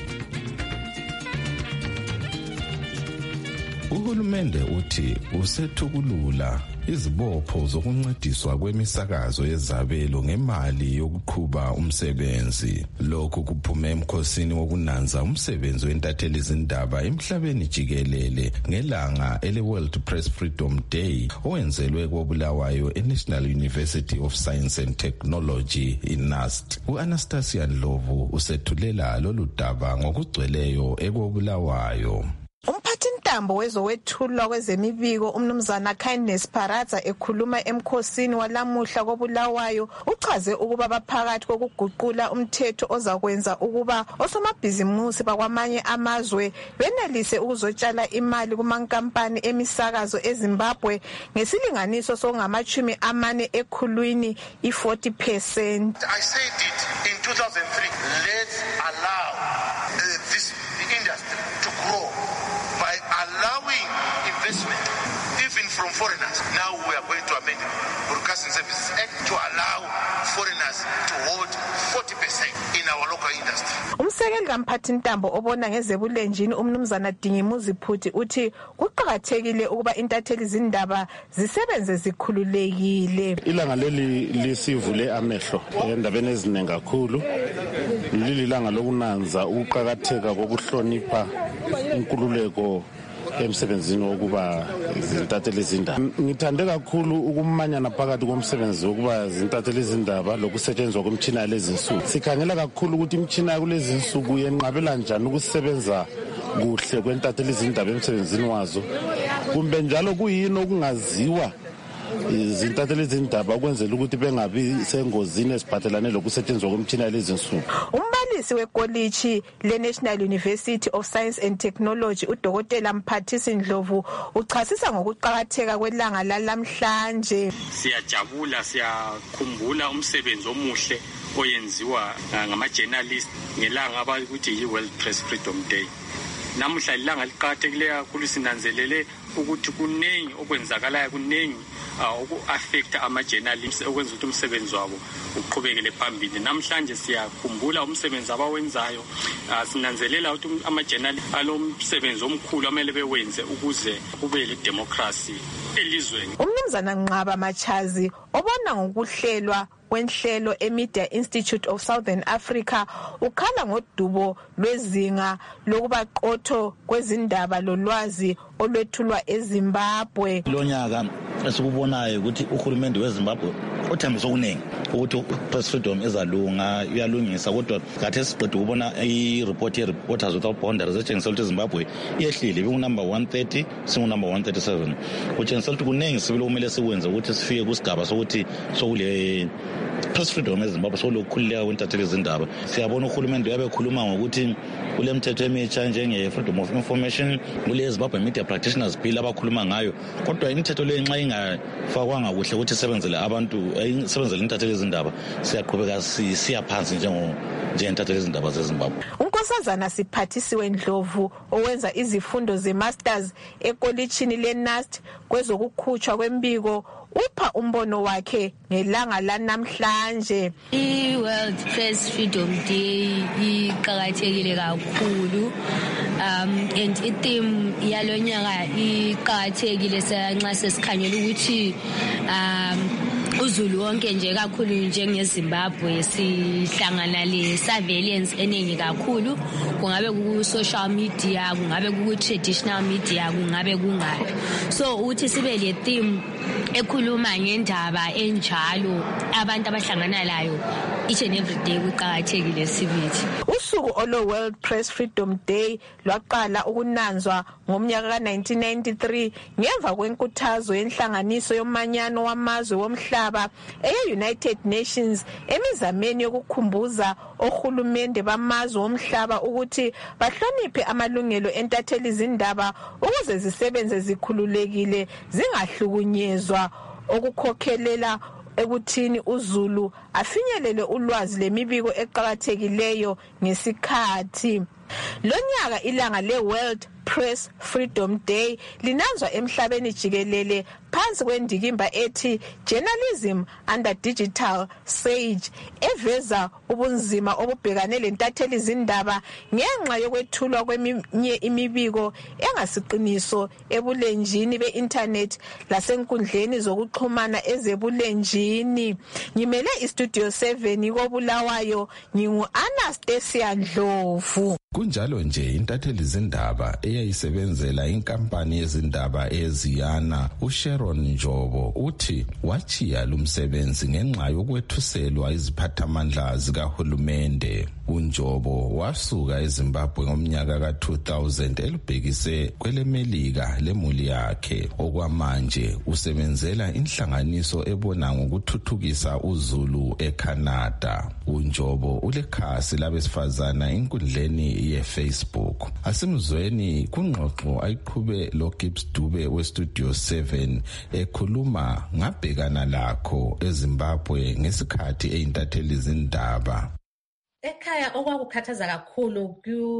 [SPEAKER 17] Uhulumende uthi usethukulula izibopho zokuncediswa kwemisakazo yezabelo ngemali yokuqhuba umsebenzi. Lokhu kuphume emkhosini wokunanza umsebenzi wentatheli izindaba emhlabeni jikelele ngelanga ele-World Press Freedom Day owenzelwe koBulawayo eNational University of Science and Technology iNUST. U-Anastasia Ndlovu usethulela lolu daba ngokugcweleyo ekoBulawayo.
[SPEAKER 20] Umphathintambo wezowethulwa kwezemibiko umnumzana Kindness Paradza ekhuluma emkhosini walamuhla koBulawayo uchaze ukuba abaphakathi kokuguqula umthetho ozakwenza ukuba osomabhizimusi bakwamanye amazwe benelise ukuzotshala imali kumankampani emisakazo eZimbabwe ngesilinganiso songama-40 ekhulwini i-40%.
[SPEAKER 18] I said it in 2003, let's allow this industry to grow by allowing investment even from foreigners. Now we are going to amend the Broadcasting Services Act to allow foreigners to hold 40% in our local industry.
[SPEAKER 20] Umsekeli kamphathintambo obona ngezebulenjini umnumzana Dingimuzi Phuthi uthi kuqakathekile ukuba intatheli izindaba zisebenze zikhululekile.
[SPEAKER 21] Ilanga leli lisivule amehlo endabeni eziningi kakhulu. Lililanga lokunanza ukuqakatheka kokuhlonipha inkululeko emsebenzini wokuba zintatheli izindaba. Ngithande kakhulu ukumanyana phakathi komsebenzi wokuba zintatheli izindaba lokusetshenziswa kwemitshina yalezi nsuku. Sikhangela kakhulu ukuthi imitshina yakulezi nsuku yenqabela njani ukusebenza kuhle kwentatheli izindaba emsebenzini wazo. Kumbe njalo kuyini okungaziwa izintatheli izindaba ukwenzela ukuthi bengabi sengozini esiphathelane lokusetshenziswa kwemitshina yalezi nsuku.
[SPEAKER 20] Umbalisi wekoliji le-National University of Science and Technology uDokotela Mphathisi Ndlovu uchasisa ngokuqakatheka kwelanga lalamhlanje.
[SPEAKER 22] Siyajabula, siyakhumbula umsebenzi omuhle oyenziwa ngama-journalist ngelanga abakuthi yi-World Press Freedom Day. Namuhla ilanga liqakathekileyo kakhulu, sinanzelele ukuthi kuningi okwenzakalayo, kuningi oku-affecta ama-journalists okwenza ukuthi umsebenzi wabo uqhubekele phambili. Namhlanje siyakhumbula umsebenzi abawenzayo, sinanzelela ukuthi ama-journalists alomsebenzi omkhulu amele bewenze ukuze kube le-democracy elizweni.
[SPEAKER 20] Umnumzana Nqaba Machazi obona ngokuhlelwa kwenhlelo eMedia Institute of Southern Africa ukhala ngodubo lwezinga lokuba qotho kwezindaba lolwazi olwethulwa eZimbabwe.
[SPEAKER 23] Lo nyaka
[SPEAKER 6] esikubonayo ukuthi uhulumende weZimbabwe uthembisa okuningi ukuthi press freedom izalunga iyalungisa, kodwa khathesi siqeda ukubona i-report ye-Reporters Without Boundaries etshengisa ukuthi iZimbabwe iyehlile ibingunumber 130 singunumber 137, kutshengisa ukuthi kuningi sibili okumele sikwenze ukuthi sifike kusigaba sokuthi sokule press freedom eZimbabwe sokukhululeka kwentatheli zindaba. Siyabona uhulumende uyabe ekhuluma ngokuthi kule mthetho emitsha njenge-Freedom of Information, kule Zimbabwe Media Practitioners Bill abakhuluma ngayo, kodwa imithetho leyo nxa ingafakwanga kuhle ukuthi isebenzele abantu, isebenzele intatheli zindaba, siyaqhubeka siya phansi njengentatheli zindaba zeZimbabwe.
[SPEAKER 20] uNkosazana Siphathisiwe Ndlovu owenza izifundo ze-masters ekolitshini le-NUST kwezokukhutshwa kwembiko upha umbono wakhe ngelanga lanamhlanje.
[SPEAKER 7] I-World Press Freedom Day iqakathekile kakhulu, and i-theme yalonyaka iqakathekile nxa sesikhangela ukuthi uZulu wonke nje kakhulu njengeZimbabwe sihlangana le-surveillance eningi kakhulu, kungabe ku-social media, kungabe ku-traditional media, kungabe kungaphi. So ukuthi sibe le theme ekhuluma ngendaba enjalo abantu abahlangana layo each and every day kuqakathekile sibithi.
[SPEAKER 20] Usuku olo-World Press Freedom Day lwaqala ukunanzwa ngomnyaka ka-1993 ngemva kwenkuthazo yenhlanganiso yomanyano wamazwe womhlaba eye-United Nations emizameni yokukhumbuza ohulumende bamazwe womhlaba ukuthi bahloniphe amalungelo entatheli zindaba ukuze zisebenze zikhululekile zingahlukunyezwa, okukhokhelela ekuthini uZulu afinyelele ulwazi lemibiko eqakathekileyo ngesikhathi. Lonyaka ilanga le-World Press Freedom Day linanzwa emhlabeni jikelele phansi kwendikimba ethi Journalism Under Digital Siege, eveza ubunzima obubhekane lentatheli zindaba ngenxa yokwethulwa kweminye imibiko engasiqiniso ebulenjini be-internet lasenkundleni zokuxhumana ezebulenjini. Ngimele iStudio 7 koBulawayo, ngingu-Anastasia Ndlovu.
[SPEAKER 17] Kunjalo nje intatheli zindaba eyayisebenzela inkampani yezindaba eziyana uSharon Njobo uthi wachiya lumsebenzi ngenxa yokwethuselwa iziphathamandla zikahulumende. uNjobo wasuka eZimbabwe ngomnyaka ka-2000 elibhekise kwelemelika lemuli yakhe. Okwamanje usebenzela inhlanganiso ebona ngokuthuthukisa uZulu eCanada. uNjobo ulekhasi labesifazana enkundleni ye-Facebook. Asimzweni kungxoxo ayiqhube loGibbs Dube weStudio 7 ekhuluma ngabhekana lakho eZimbabwe ngesikhathi eyintatheli zindaba.
[SPEAKER 23] Ekhaya okwakukhathaza kakhulu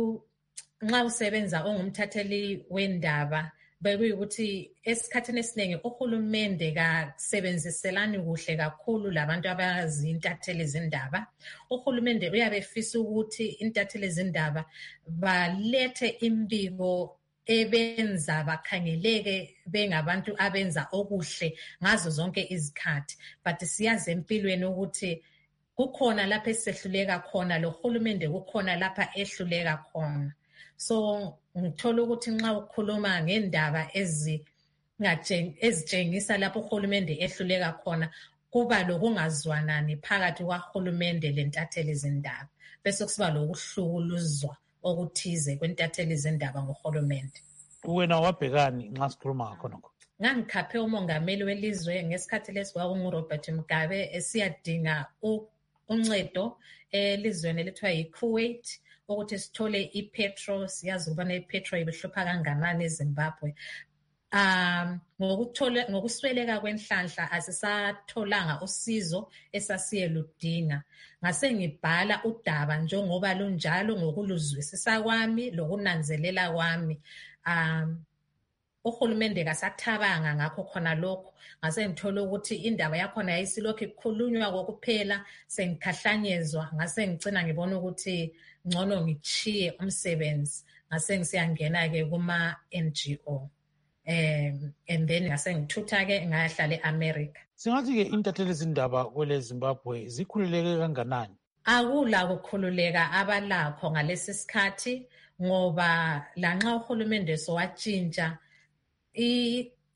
[SPEAKER 23] nxa usebenza ongumthatheli wendaba bekuyukuthi esikhathini esiningi uhulumende kasebenziselani kuhle kakhulu labantu abazintatheli zindaba. Uhulumende uyabe efisa ukuthi intatheli zindaba balethe imbiko ebenza bakhangeleke bengabantu abenza okuhle ngazo zonke izikhathi, but siyazi empilweni ukuthi kukhona lapha esehluleka khona, lo hulumende kukhona lapha ehluleka khona. So ngithola ukuthi nxa ukhuluma ngendaba ezitshengisa lapho uhulumende ehluleka khona, kuba lokungazwanani phakathi kwahulumende lentatheli zindaba, bese kusiba lokuhlukuluzwa okuthize kwentatheli zindaba ngohulumende.
[SPEAKER 16] Wena wabhekani nxa sikhuluma ngakho nokho?
[SPEAKER 23] Ngangikhaphe umongameli welizwe ngesikhathi lesi kwakunguRobert Mugabe esiyadinga uncedo elizweni elithiwa yiKuwait ukuthi sithole ipetrol. Siyazi ukubana ipetrol ibihlupha kanganani eZimbabwe. Ngokusweleka kwenhlanhla asisatholanga usizo esasiyeludinga. Ngase ngibhala udaba njengoba lunjalo ngokuluzwisisa kwami lokunanzelela kwami. Uhulumende kasathabanga ngakho khona lokho. Ngase ngithola ukuthi indaba yakhona yayisilokhu ikhulunywa kokuphela, sengikhahlanyezwa. Ngase ngicina ngibona ukuthi ngcono ngichiye umsebenzi. Ngase ngisiyangena-ke kuma-NGO. And then ngase ngithutha-ke ngayahlala e-America.
[SPEAKER 16] Singathi-ke intatheli zindaba kwele Zimbabwe zikhululeke kanganani?
[SPEAKER 23] Akula kukhululeka abalakho ngalesi sikhathi, ngoba lanxa uhulumende sowatshintsha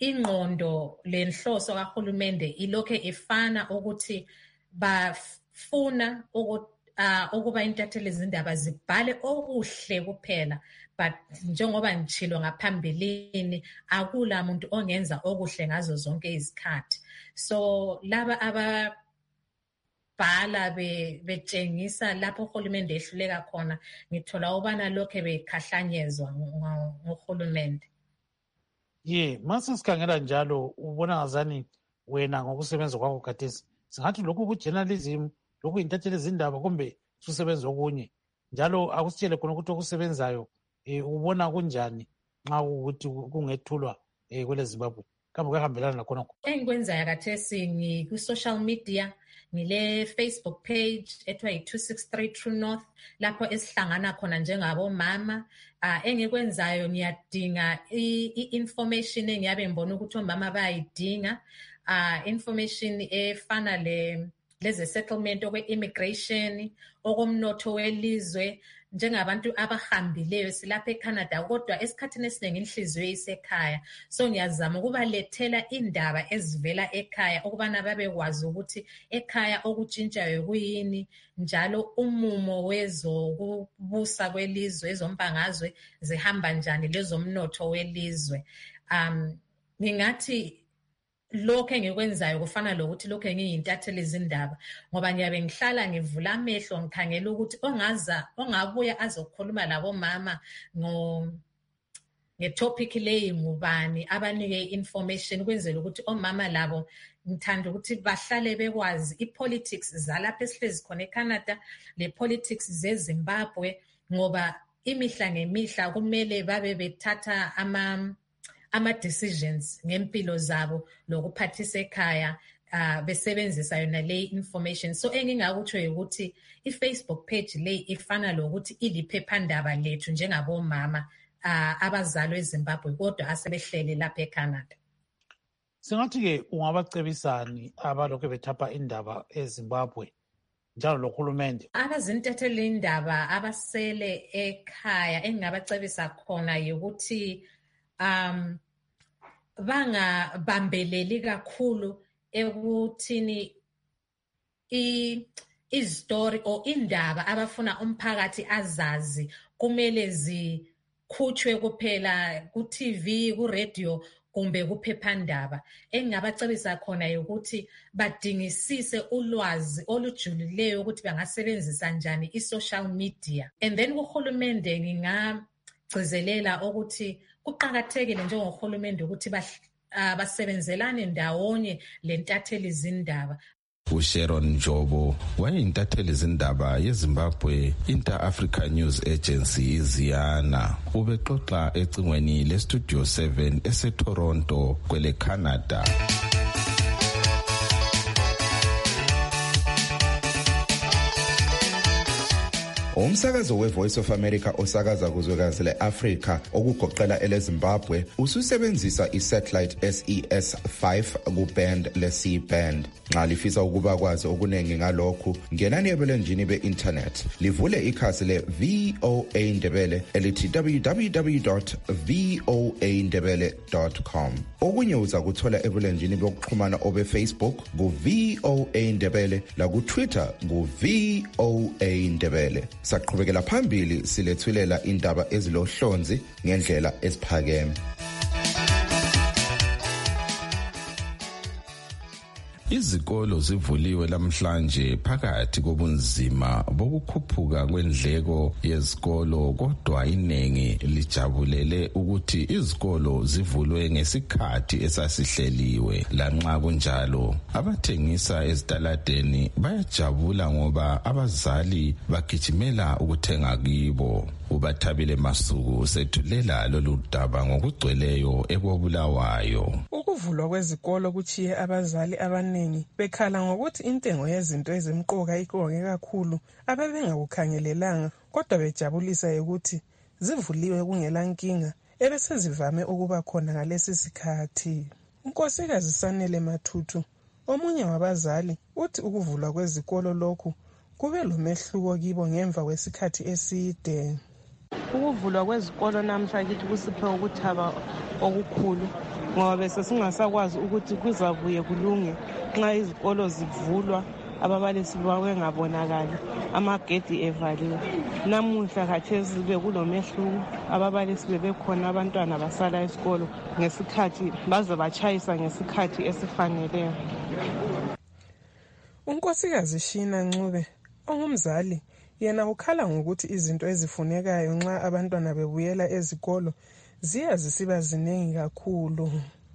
[SPEAKER 23] ingqondo lenhloso kahulumende ilokho ifana ukuthi bafuna ukuba intatheli zindaba zibhale okuhle kuphela, but njengoba ngitshilo ngaphambilini akula muntu ongenza okuhle ngazo zonke izikhathi. So laba ababhala betshengisa lapho uhulumende ehluleka khona, ngithola ubana lokho bekhahlanyezwa nguhulumende.
[SPEAKER 16] Mase sikhangela njalo ubona ngazani wena ngokusebenza kwakho khathesi singathi lokhu kujournalism, lokhu intatheli zindaba kumbe susebenza okunye, njalo akusitshele khona ukuthi okusebenzayo ubona kunjani nxa ukuthi kungethulwa kwele Zimbabwe, kambe kuyahambelana nakhona?
[SPEAKER 23] Engikwenzayo khathesi ngiku-social media, ngile Facebook page ethiwa yi263 True North, lapho esihlangana khona njengabomama. Engikwenzayo ngiyadinga i-information engiyabe ngibona ukuthi omama bayayidinga, information efana leze settlement, okwe-immigration, okomnotho welizwe. Njengabantu abahambileyo silapha eCanada, kodwa esikhathini esiningi inhliziyo isekhaya, so ngiyazama ukubalethela indaba ezivela ekhaya ukubana babekwazi ukuthi ekhaya okutshintshayo kuyini, njalo umumo wezokubusa kwelizwe, ezombangazwe zihamba njani, lezomnotho welizwe. Ngingathi lokho engikwenzayo kufana lokuthi lokho ngiyintatheli zindaba, ngoba ngiyabe ngihlala ngivula amehlo ngikhangela ukuthi ongabuya azokhuluma labomama ngetopic leyi ngubani, abanike information kwenzela ukuthi omama labo ngithanda ukuthi bahlale bekwazi i-politics zalapha esihlezi khona eCanada, le-politics zeZimbabwe, ngoba imihla ngemihla kumele babe bethatha ama-decisions ngempilo zabo lokuphathisa ekhaya, besebenzisa yona le information. So engingakutsho ukuthi i-Facebook page le ifana lokuthi iliphephandaba lethu njengabomama abazalwa eZimbabwe kodwa asebehlele lapha eCanada.
[SPEAKER 16] Singathi-ke ungabacebisani abalokhu bethapha indaba eZimbabwe njalo lohulumende?
[SPEAKER 23] Abazintatheli indaba abasele ekhaya engingabacebisa khona ukuthi bangabambeleli kakhulu ekuthini izitori or indaba abafuna umphakathi azazi kumele zikhutshwe kuphela ku-TV, ku-radio kumbe kuphephandaba. Engingabacebisa khona ukuthi badingisise ulwazi olujulileyo ukuthi bangasebenzisa njani i-social media. And then kuhulumende ngingagcizelela ukuthi kuqakathekile njengohulumende ukuthi basebenzelane ndawonye lentatheli zindaba.
[SPEAKER 17] uSharon Njobo wayeyintatheli zindaba yeZimbabwe Inter-Africa News Agency iziyana. Ubexoxa ecingweni leStudio 7 eseToronto kwele Canada. Umsakazo weVoice of America osakaza kuzwekazi leAfrika okugoqela eleZimbabwe ususebenzisa isatellite SES5 kuband le-C-band. Nxa lifisa ukuba kwazi okunengi ngalokhu, ngenani ebulenjini be-internet livule ikhasi le-VOA Ndebele elithi www.voandebele.com. Okunye uza kuthola ebulenjini bokuxhumana obe-Facebook ku-VOA Ndebele laku-Twitter ku-VOA Ndebele. Saqhubekela phambili silethulela indaba ezilohlonzi ngendlela esiphakeme. Izikolo zivuliwe namhlanje phakathi kobunzima bokukhuphuka kwendleko yezikolo, kodwa iningi lijabulele ukuthi izikolo zivulwe ngesikhathi esasihleliwe. Lanxa kunjalo, abathengisa ezitaladeni bayajabula ngoba abazali bagijimela ukuthenga kibo. uBathabile Masuku sethulela lolu daba ngokugcweleyo eKobulawayo.
[SPEAKER 4] Ukuvulwa kwezikolo kuchiye abazali abaningi bekhala ngokuthi intengo yezinto ezimqoka ikonge kakhulu abebengakukhangelelanga, kodwa bejabulisa ukuthi zivuliwe kungela nkinga ebesezivame ukuba khona ngalesi sikhathi. uNkosikazi Sanele Mathuthu, omunye wabazali, uthi ukuvulwa kwezikolo lokhu kube lomehluko kibo ngemva kwesikhathi eside.
[SPEAKER 19] Ukuvulwa kwezikolo namhla kithi kusiphe ukuthaba okukhulu ngoba bese singasakwazi ukuthi kuzabuye kulunge nxa izikolo zivulwa ababalisi bengabonakali amagedi evaliwe. Namuhla khathesi bekulomehluko, ababalisi bebekhona, abantwana basala esikolo ngesikhathi baze batshayisa ngesikhathi esifaneleyo.
[SPEAKER 4] Unkosikazi Shina Ncube ongumzali yena ukhala ngokuthi izinto ezifunekayo nxa abantwana bebuyela ezikolo zisiba ziningi kakhulu.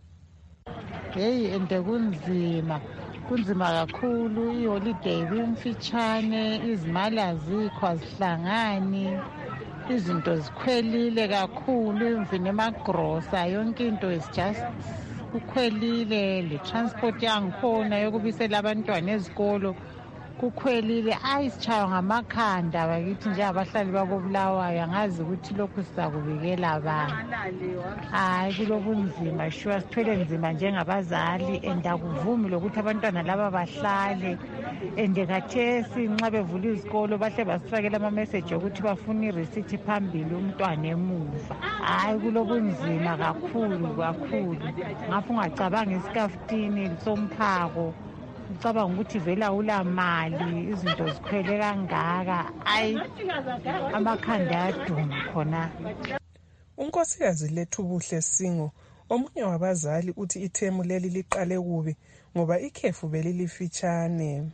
[SPEAKER 8] Ende kunzima kakhulu, iholiday imfitshane, izimali azikho, azihlangani, izinto zikhwelile kakhulu, imvini emagrosa, yonke into is just kukhwelile, le transport yangikhona yokubisela abantwana ezikolo kukhwelile. Sitshaywa ngamakhanda bakithi nje abahlali bakobulawayo, angazi ukuthi lokhu sizakubikela abantu. Kulobunzima sure, sithwele nzima njengabazali, and akuvumi lokuthi abantwana laba bahlale. And khathesi nxa bevula izikolo bahle basifakela amameseji ukuthi bafuna ireceipt phambili umntwana emuva. Kulobunzima kakhulu. Ngapho ungacabanga isikafutini somphako, ucabanga ukuthi vela ulamali, izinto zikhwele kangaka. Amakhanda ayaduma khona.
[SPEAKER 4] Unkosikazi Lethubuhle Singo omunye wabazali uthi ithemu leli liqale kubi ngoba ikhefu belilifitshane.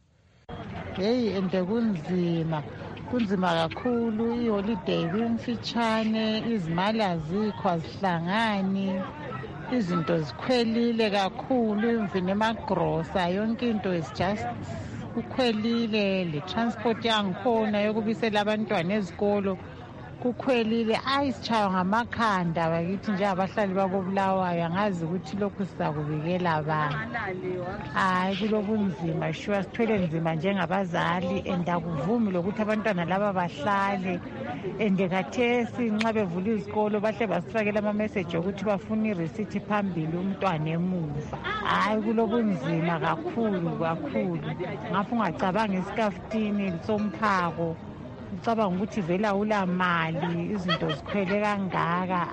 [SPEAKER 8] Ende kunzima kakhulu, iholiday imfitshane, izimali azikho, azihlangani, izinto zikhwelile kakhulu, imvini emagrosa, yonke into is just kukhwelile, le transport yangikhona yokubisela abantwana ezikolo kukhwelile. Sitshaywa ngamakhanda bakithi nje abahlali bakobulawayo, angazi ukuthi lokhu sizakubikela abantu. Kulobunzima sure, sithwele nzima njengabazali, and akuvumi lokuthi abantwana laba bahlale. And khathesi nxa bevula izikolo bahle basifakela amameseji ukuthi bafuna ireceipt phambili umntwana emuva. Kulobunzima kakhulu. Ngapho ungacabanga isikafutini somphako, ucabanga ukuthi vela ulamali, izinto zikhwele kangaka.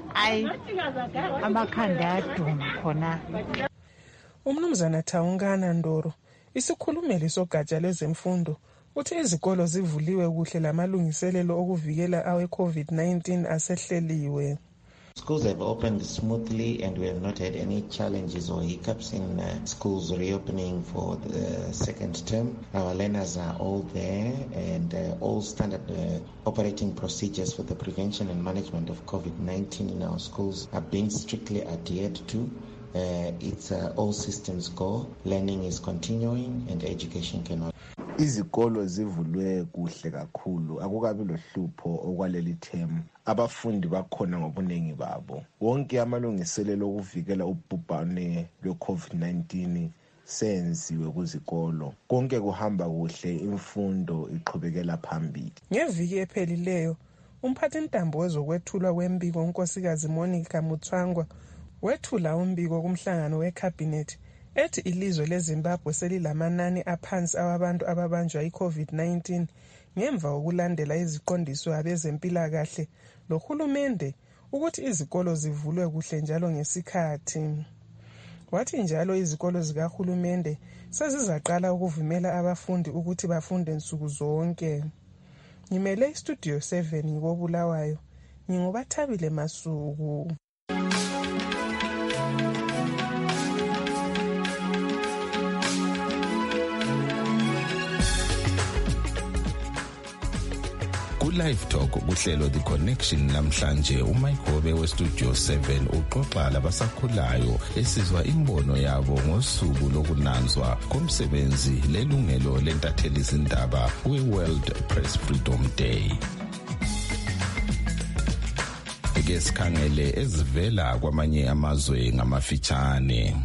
[SPEAKER 8] Amakhanda ayaduma khona.
[SPEAKER 4] Umnumzana Thawungana Ndoro, isikhulumeli sogatsha lwezemfundo, uthi izikolo zivuliwe kuhle lamalungiselelo okuvikela awe-COVID-19 asehleliwe.
[SPEAKER 9] Schools have opened smoothly and we have not had any challenges or hiccups in schools reopening for the second term. Our learners are all there and all standard operating procedures for the prevention and management of COVID-19 in our schools are being strictly adhered to. It's all systems go. Learning is continuing and education cannot.
[SPEAKER 10] Izikolo zivulwe kuhle kakhulu, akukabi lohlupho okwaleli themu. Abafundi bakhona ngobunengi babo. Wonke amalungiselelo okuvikela ubhubhane lwe-COVID-19 senziwe kuzikolo. Konke kuhamba kuhle, imfundo iqhubekela phambili.
[SPEAKER 4] Ngeviki ephelileyo, umphathintambo wezokwethulwa kwembiko unkosikazi Monica Mutswangwa wethula umbiko kumhlangano weCabinet ethi ilizwe leZimbabwe selilamanani aphansi awabantu ababanjwa i-COVID-19 ngemva kokulandela iziqondiso abezempilakahle lohulumende ukuthi izikolo zivulwe kuhle njalo ngesikhathi. Wathi njalo izikolo zikahulumende sezizaqala ukuvumela abafundi ukuthi bafunde nsuku zonke. Ngimele iStudio 7 ngobulawayo, nginguBathabile Masuku.
[SPEAKER 17] Live Talk kuhlelo The Connection namhlanje uMike Hobe weStudio 7 uxoxa labasakhulayo esizwa imbono yabo ngosuku lokunanzwa komsebenzi lelungelo lentatheli izindaba we-World Press Freedom Day. Ake sikhangele ezivela kwamanye amazwe ngamafitshane.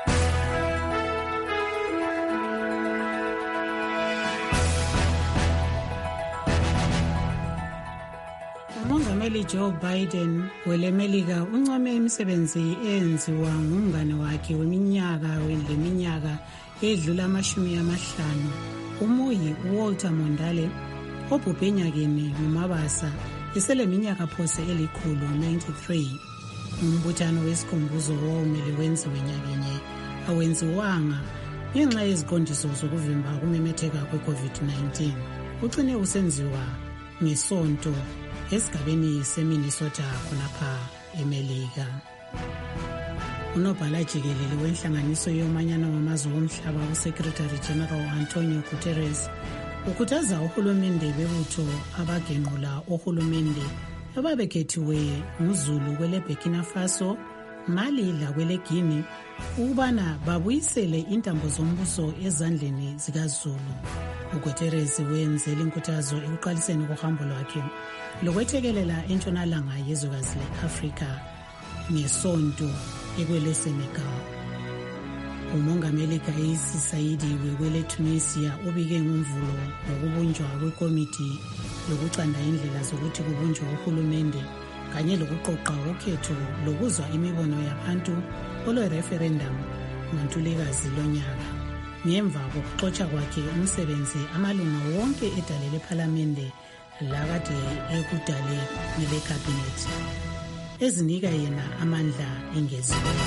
[SPEAKER 24] Joe Biden welemelika uncome imisebenzi eyenziwa ngumngane wakhe leminyaka edlula 50. Umuyi Walter Mondale obhubhe enyakeni ngumabasa eseleminyaka phose elikhulu 93. umbuthano wesikhumbuzo wawumele wenziwe nyakenye awenziwanga ngenxa yeziqondiso zokuvimba ukumemetheka kwe-COVID-19. Ucine usenziwa ngesonto esigabeni seMinnesota khonapha eMelika. Unobhala jikelele wenhlanganiso yomanyano wamazwe omhlaba uSecretary General Antonio Guterres ukhuthaza uhulumende bebutho abagenqula uhulumende ababekhethiwe nguZulu kwele Burkina Faso, Mali lakwele Guinea ukubana babuyisele intambo zombuso ezandleni zikaZulu. uGuterres wenzela inkuthazo ekuqaliseni kohambo lwakhe lokwethekelela entshonalanga yezwekazi le-Afrika ngesonto ekwele Senegal. Umongameli Kais Saied wekwele Tunisia ubike ngomvulo ngokubunjwa kwekomiti lokucanda indlela zokuthi kubunjwe uhulumende kanye lokuqoqa ukhetho lokuzwa imibono yabantu olwe-referendum ngoNtulikazi lonyaka. Ngemva kokuxotsha kwakhe umsebenzi amalunga wonke edale lephalamende lakade ekudale ngele-cabinet ezinika yena amandla engeziweyo.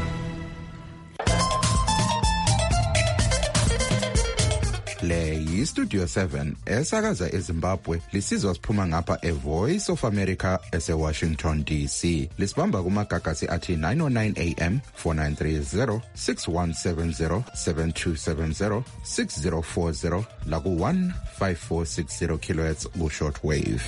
[SPEAKER 17] Le yi-Studio 7 esakaza eZimbabwe lisizwa siphuma ngapha eVoice of America eseWashington DC. Lisibamba kumagagasi athi 909 AM, 4930, 6170, 7270, 6040 laku 15460 kHz ku-shortwave.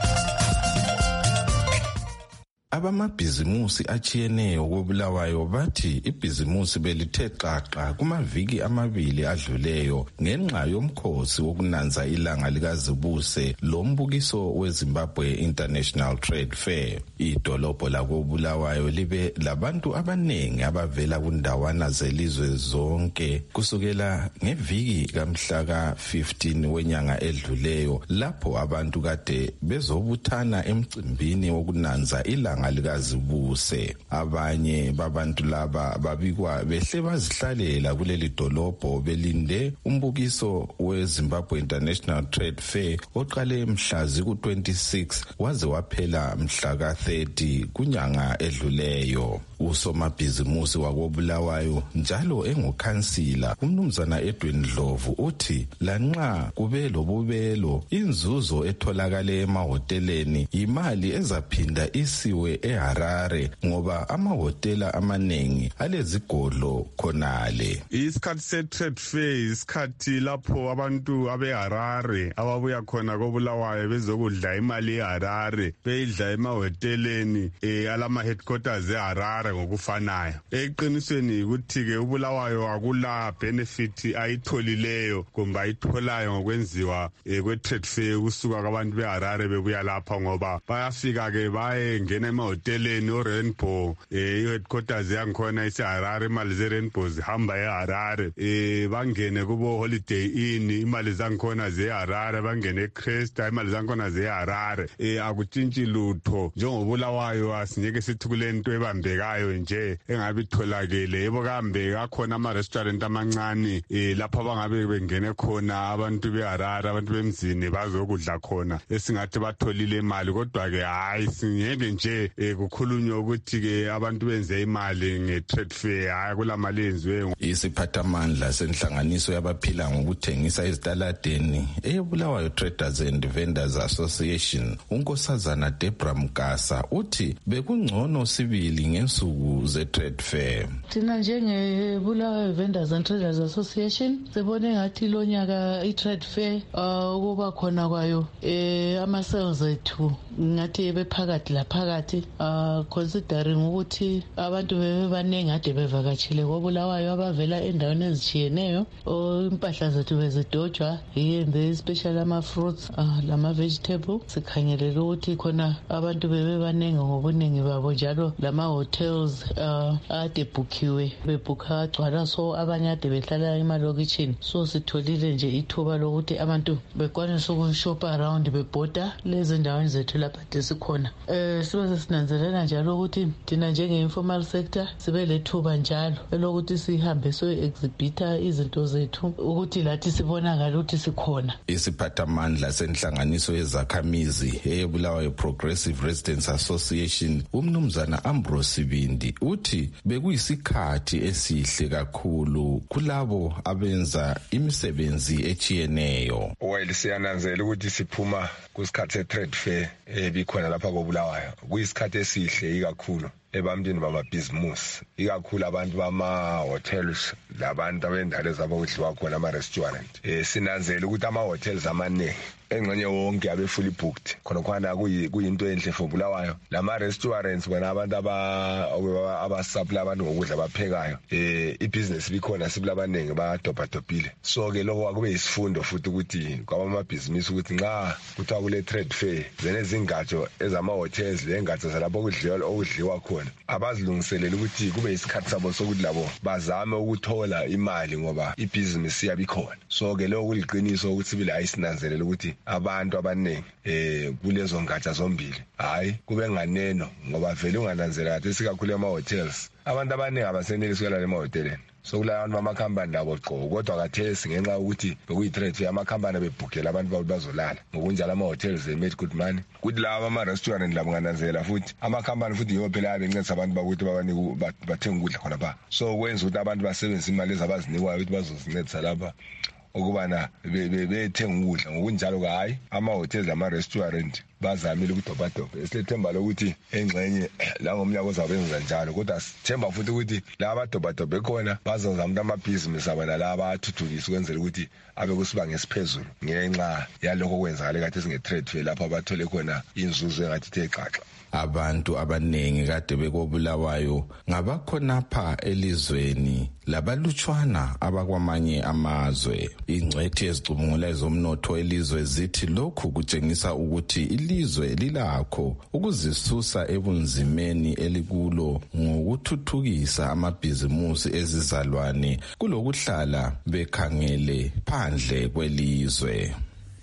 [SPEAKER 17] Abamabhizimusi achiyeneyo koBulawayo bathi ibhizimusi belithe xaxa kumaviki amabili adluleyo ngenxa yomkhosi wokunanza ilanga likazibuse lombukiso weZimbabwe International Trade Fair. Idolobho lakoBulawayo libe labantu abanengi abavela kundawana zelizwe zonke kusukela ngeviki kamhla ka-15 wenyanga edluleyo lapho abantu kade bezobuthana emcimbini wokunanza ilanga likazibuse. Abanye babantu laba babikwa behle bazihlalela kuleli dolobho belinde umbukiso weZimbabwe International Trade Fair oqale mhla ziku-26 waze waphela mhla ka-30 kunyanga edluleyo. Usomabhizimusi wakoBulawayo njalo engukhansila umnumzana Edwin Ndlovu uthi lanxa kube lobubelo inzuzo etholakale emahoteleni imali ezaphinda isiwe eHarare ngoba amahotela amanengi alezigodlo khonale.
[SPEAKER 5] Isikhathi se-Trade Fair isikhathi lapho abantu abeHarare ababuya khona koBulawayo bezokudla imali eHarare beyidla emahoteleni alama headquarters eHarare ngokufanayo. Eqinisweni ukuthi ke uBulawayo akula benefit ayitholileyo kumbe ayitholayo ngokwenziwa kwe-Trade Fair kusuka kwabantu beHarare bebuya lapha ngoba bayafika ke baye ngena emahoteleni oRainbow i-headquarters yangikhona iseHarare imali zeRainbow zihamba eHarare bangene kubo Holiday Inn imali zangikhona zeHarare bangene eCresta imali zangikhona zeHarare akutshintshi lutho njengobulawayo asingeke sithi kulento ebambekayo nje engabe itholakele yebo kambe kakhona ama-restaurant amancane lapho abangabe bengene khona abantu beHarare abantu bemzini bazokudla khona esingathi batholile imali kodwa-ke hayi singeke nje kukhulunywa ukuthi-ke abantu benze imali nge-Trade Fair hayi kula mali yenziwe.
[SPEAKER 17] Isiphathamandla senhlanganiso yabaphila ngokuthengisa ezitaladeni eyeBulawayo Traders and Vendors Association unkosazana Debra Mkasa uthi bekungcono sibili ngensuku ze-Trade Fair.
[SPEAKER 11] Thina njengeBulawayo Vendors and Traders Association sibone ngathi lo nyaka i-Trade Fair ukuba khona kwayo ama-sales ethu ngathi bephakathi laphakathi considering ukuthi abantu bebebaningi ade bevakatshile koBulawayo abavela endaweni ezitshiyeneyo impahla zethu bezidojwa yiyembe especially ama-fruits lama-vegetable sikhangelele ukuthi khona abantu bebebaningi ngobuningi babo njalo lama-hotels ade bhukhiwe bebhukha agcwala so abanye ade behlala emalokitshini so sitholile nje ithuba lokuthi abantu bekwanisa ukushopa around bebhoda lezi ndaweni zethu lapha ade sikhona sibe sinanzelela njalo ukuthi thina njenge-informal sector sibe lethuba njalo elokuthi sihambe so-exhibitha izinto zethu ukuthi lathi sibonakala ukuthi sikhona.
[SPEAKER 17] Isiphathamandla senhlanganiso yezakhamizi eyebulawayo Progressive Residents Association umnumzana Ambrose Sibindi uthi bekuyisikhathi esihle kakhulu kulabo abenza imisebenzi echiyeneyo.
[SPEAKER 12] While siyananzela ukuthi siphuma kusikhathi se-trade fair ebikhona lapha koBulawayo kuyisikhathi esihle ikakhulu ebantwini bamabhizimusi ikakhulu abantu bama-hotels labantu abendalo zabo kudliwa khona ama-restaurant. Sinanzela ukuthi ama-hotels amaningi engxenye wonke abe fully booked khona kuyinto enhle for Bulawayo. Lama-restaurants bona abantu abasupply abantu ngokudla abaphekayo ibhizinesi bikhona sibula abaningi badobhadobhile. So-ke lokho akube yisifundo futhi ukuthi kwabamabhizinisi ukuthi nxa kuthiwa kule trade fair zenezingatsho ezama-hotels lengatsho zalapho okudliwa khona abazilungiselele ukuthi kube yisikhathi sabo sokuthi labo bazame ukuthola imali ngoba ibhizinisi yabikhona. So-ke lokho kuliqiniso ukuthi sibile ayisinanzelele ukuthi abantu abaningi kulezo ngatsha zombili hayi kube nganeno ngoba vele ungananzela kathi sikakhulu ema-hotels abantu abaningi abasenelisi ukulala emahoteleni. So kulabantu bamakhambani labo qoko kodwa kathesi ngenxa ukuthi bekuyi-trade fair amakhambani bebhukela abantu babo bazolala ngokunjalo ama-hotels they made good money. Kuthi laba ama-restaurant labo ngananzela futhi amakhambani futhi yiwo phela abencedisa abantu bakuthi bathenge ukudla khona pha. So kwenza ukuthi abantu basebenzise imali ezabazinikwayo ukuthi bazozincedisa lapha ukubana bethenga ukudla ngokunjalo hayi ama-hotels ama-restaurant bazamile ukudobhadobha. Esilethemba lokuthi engxenye la ngomnyaka ozabenza njalo kodwa sithemba futhi ukuthi la badobhadobhe khona bazozama ukuthi amabhizinisi abo nalaba athuthukise ukwenzela ukuthi abe kusibanga esiphezulu ngenxa yalokho kwenzakale kade singe-trade fair lapho abathole khona inzuzo engathi ithe xaxa.
[SPEAKER 17] Abantu abaningi kade bekobulawayo ngabakhonapha elizweni labalutshwana abakwamanye amazwe. Ingcwethi ezicubungula ezomnotho elizwe zithi lokhu kutshengisa ukuthi ilizwe lilakho ukuzisusa ebunzimeni elikulo ngokuthuthukisa amabhizimusi ezizalwane kulokuhlala bekhangele phandle kwelizwe.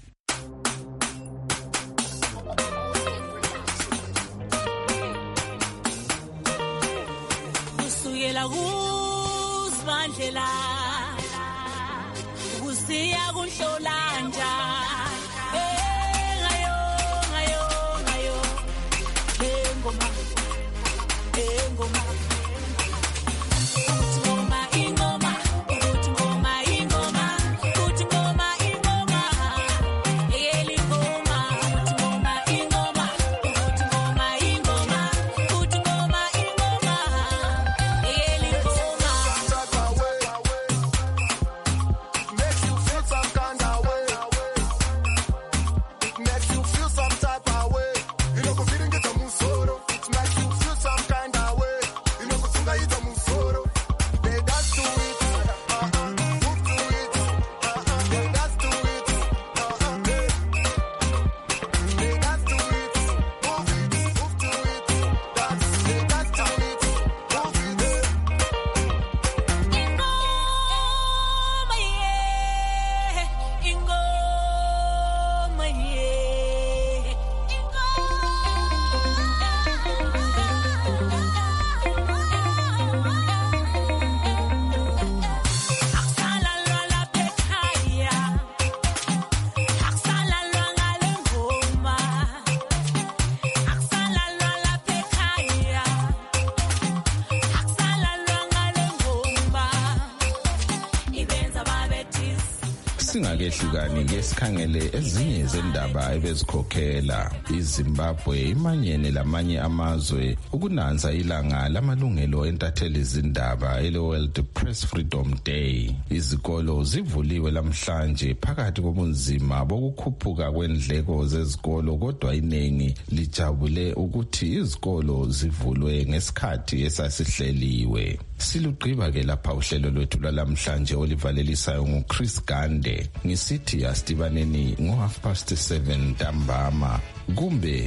[SPEAKER 17] Singakehlukani ngesikhangele ezinye zendaba ebezikhokhela. iZimbabwe imanyene lamanye amazwe ukunanza ilanga lamalungelo entatheli izindaba ele-World Press Freedom Day. Izikolo zivuliwe lamhlanje phakathi kobunzima bokukhuphuka kwendleko zezikolo kodwa iningi lijabule ukuthi izikolo zivulwe ngesikhathi esasihleliwe. Silugqiba ke lapha uhlelo lwethu lwalamhlanje olivalelisayo nguChris Gande. Ngisithi asidibaneni ngo7:30 ntambama kumbe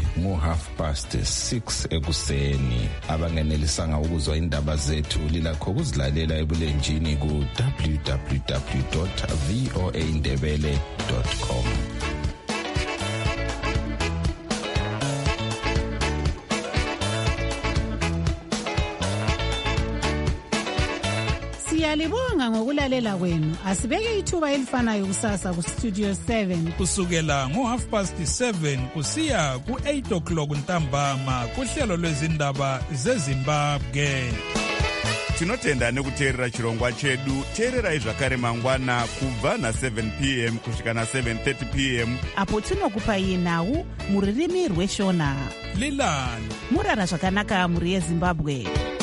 [SPEAKER 17] ngo6:30 ekuseni. Abangenelisanga ukuzwa indaba zethu lilakho kuzilalela ebulenjini ku www.voaindebele.com.
[SPEAKER 24] Siyalibonga ngokulalela kwenu. Asibeke ithuba elifanayo kusasa ku Studio 7
[SPEAKER 3] kusukela ngo7:30 kusiya ku8 o'clock ntambama kuhlelo lwezindaba zeZimbabwe.
[SPEAKER 1] Tinotenda nekuteerera chirongwa chedu. Teererai zvakare mangwana kubva na7 p.m. kusvika na7:30 p.m.
[SPEAKER 2] apo tinokupai nhau muririmi rweshona.
[SPEAKER 3] Lilani
[SPEAKER 2] murara zvakanaka muri yeZimbabwe.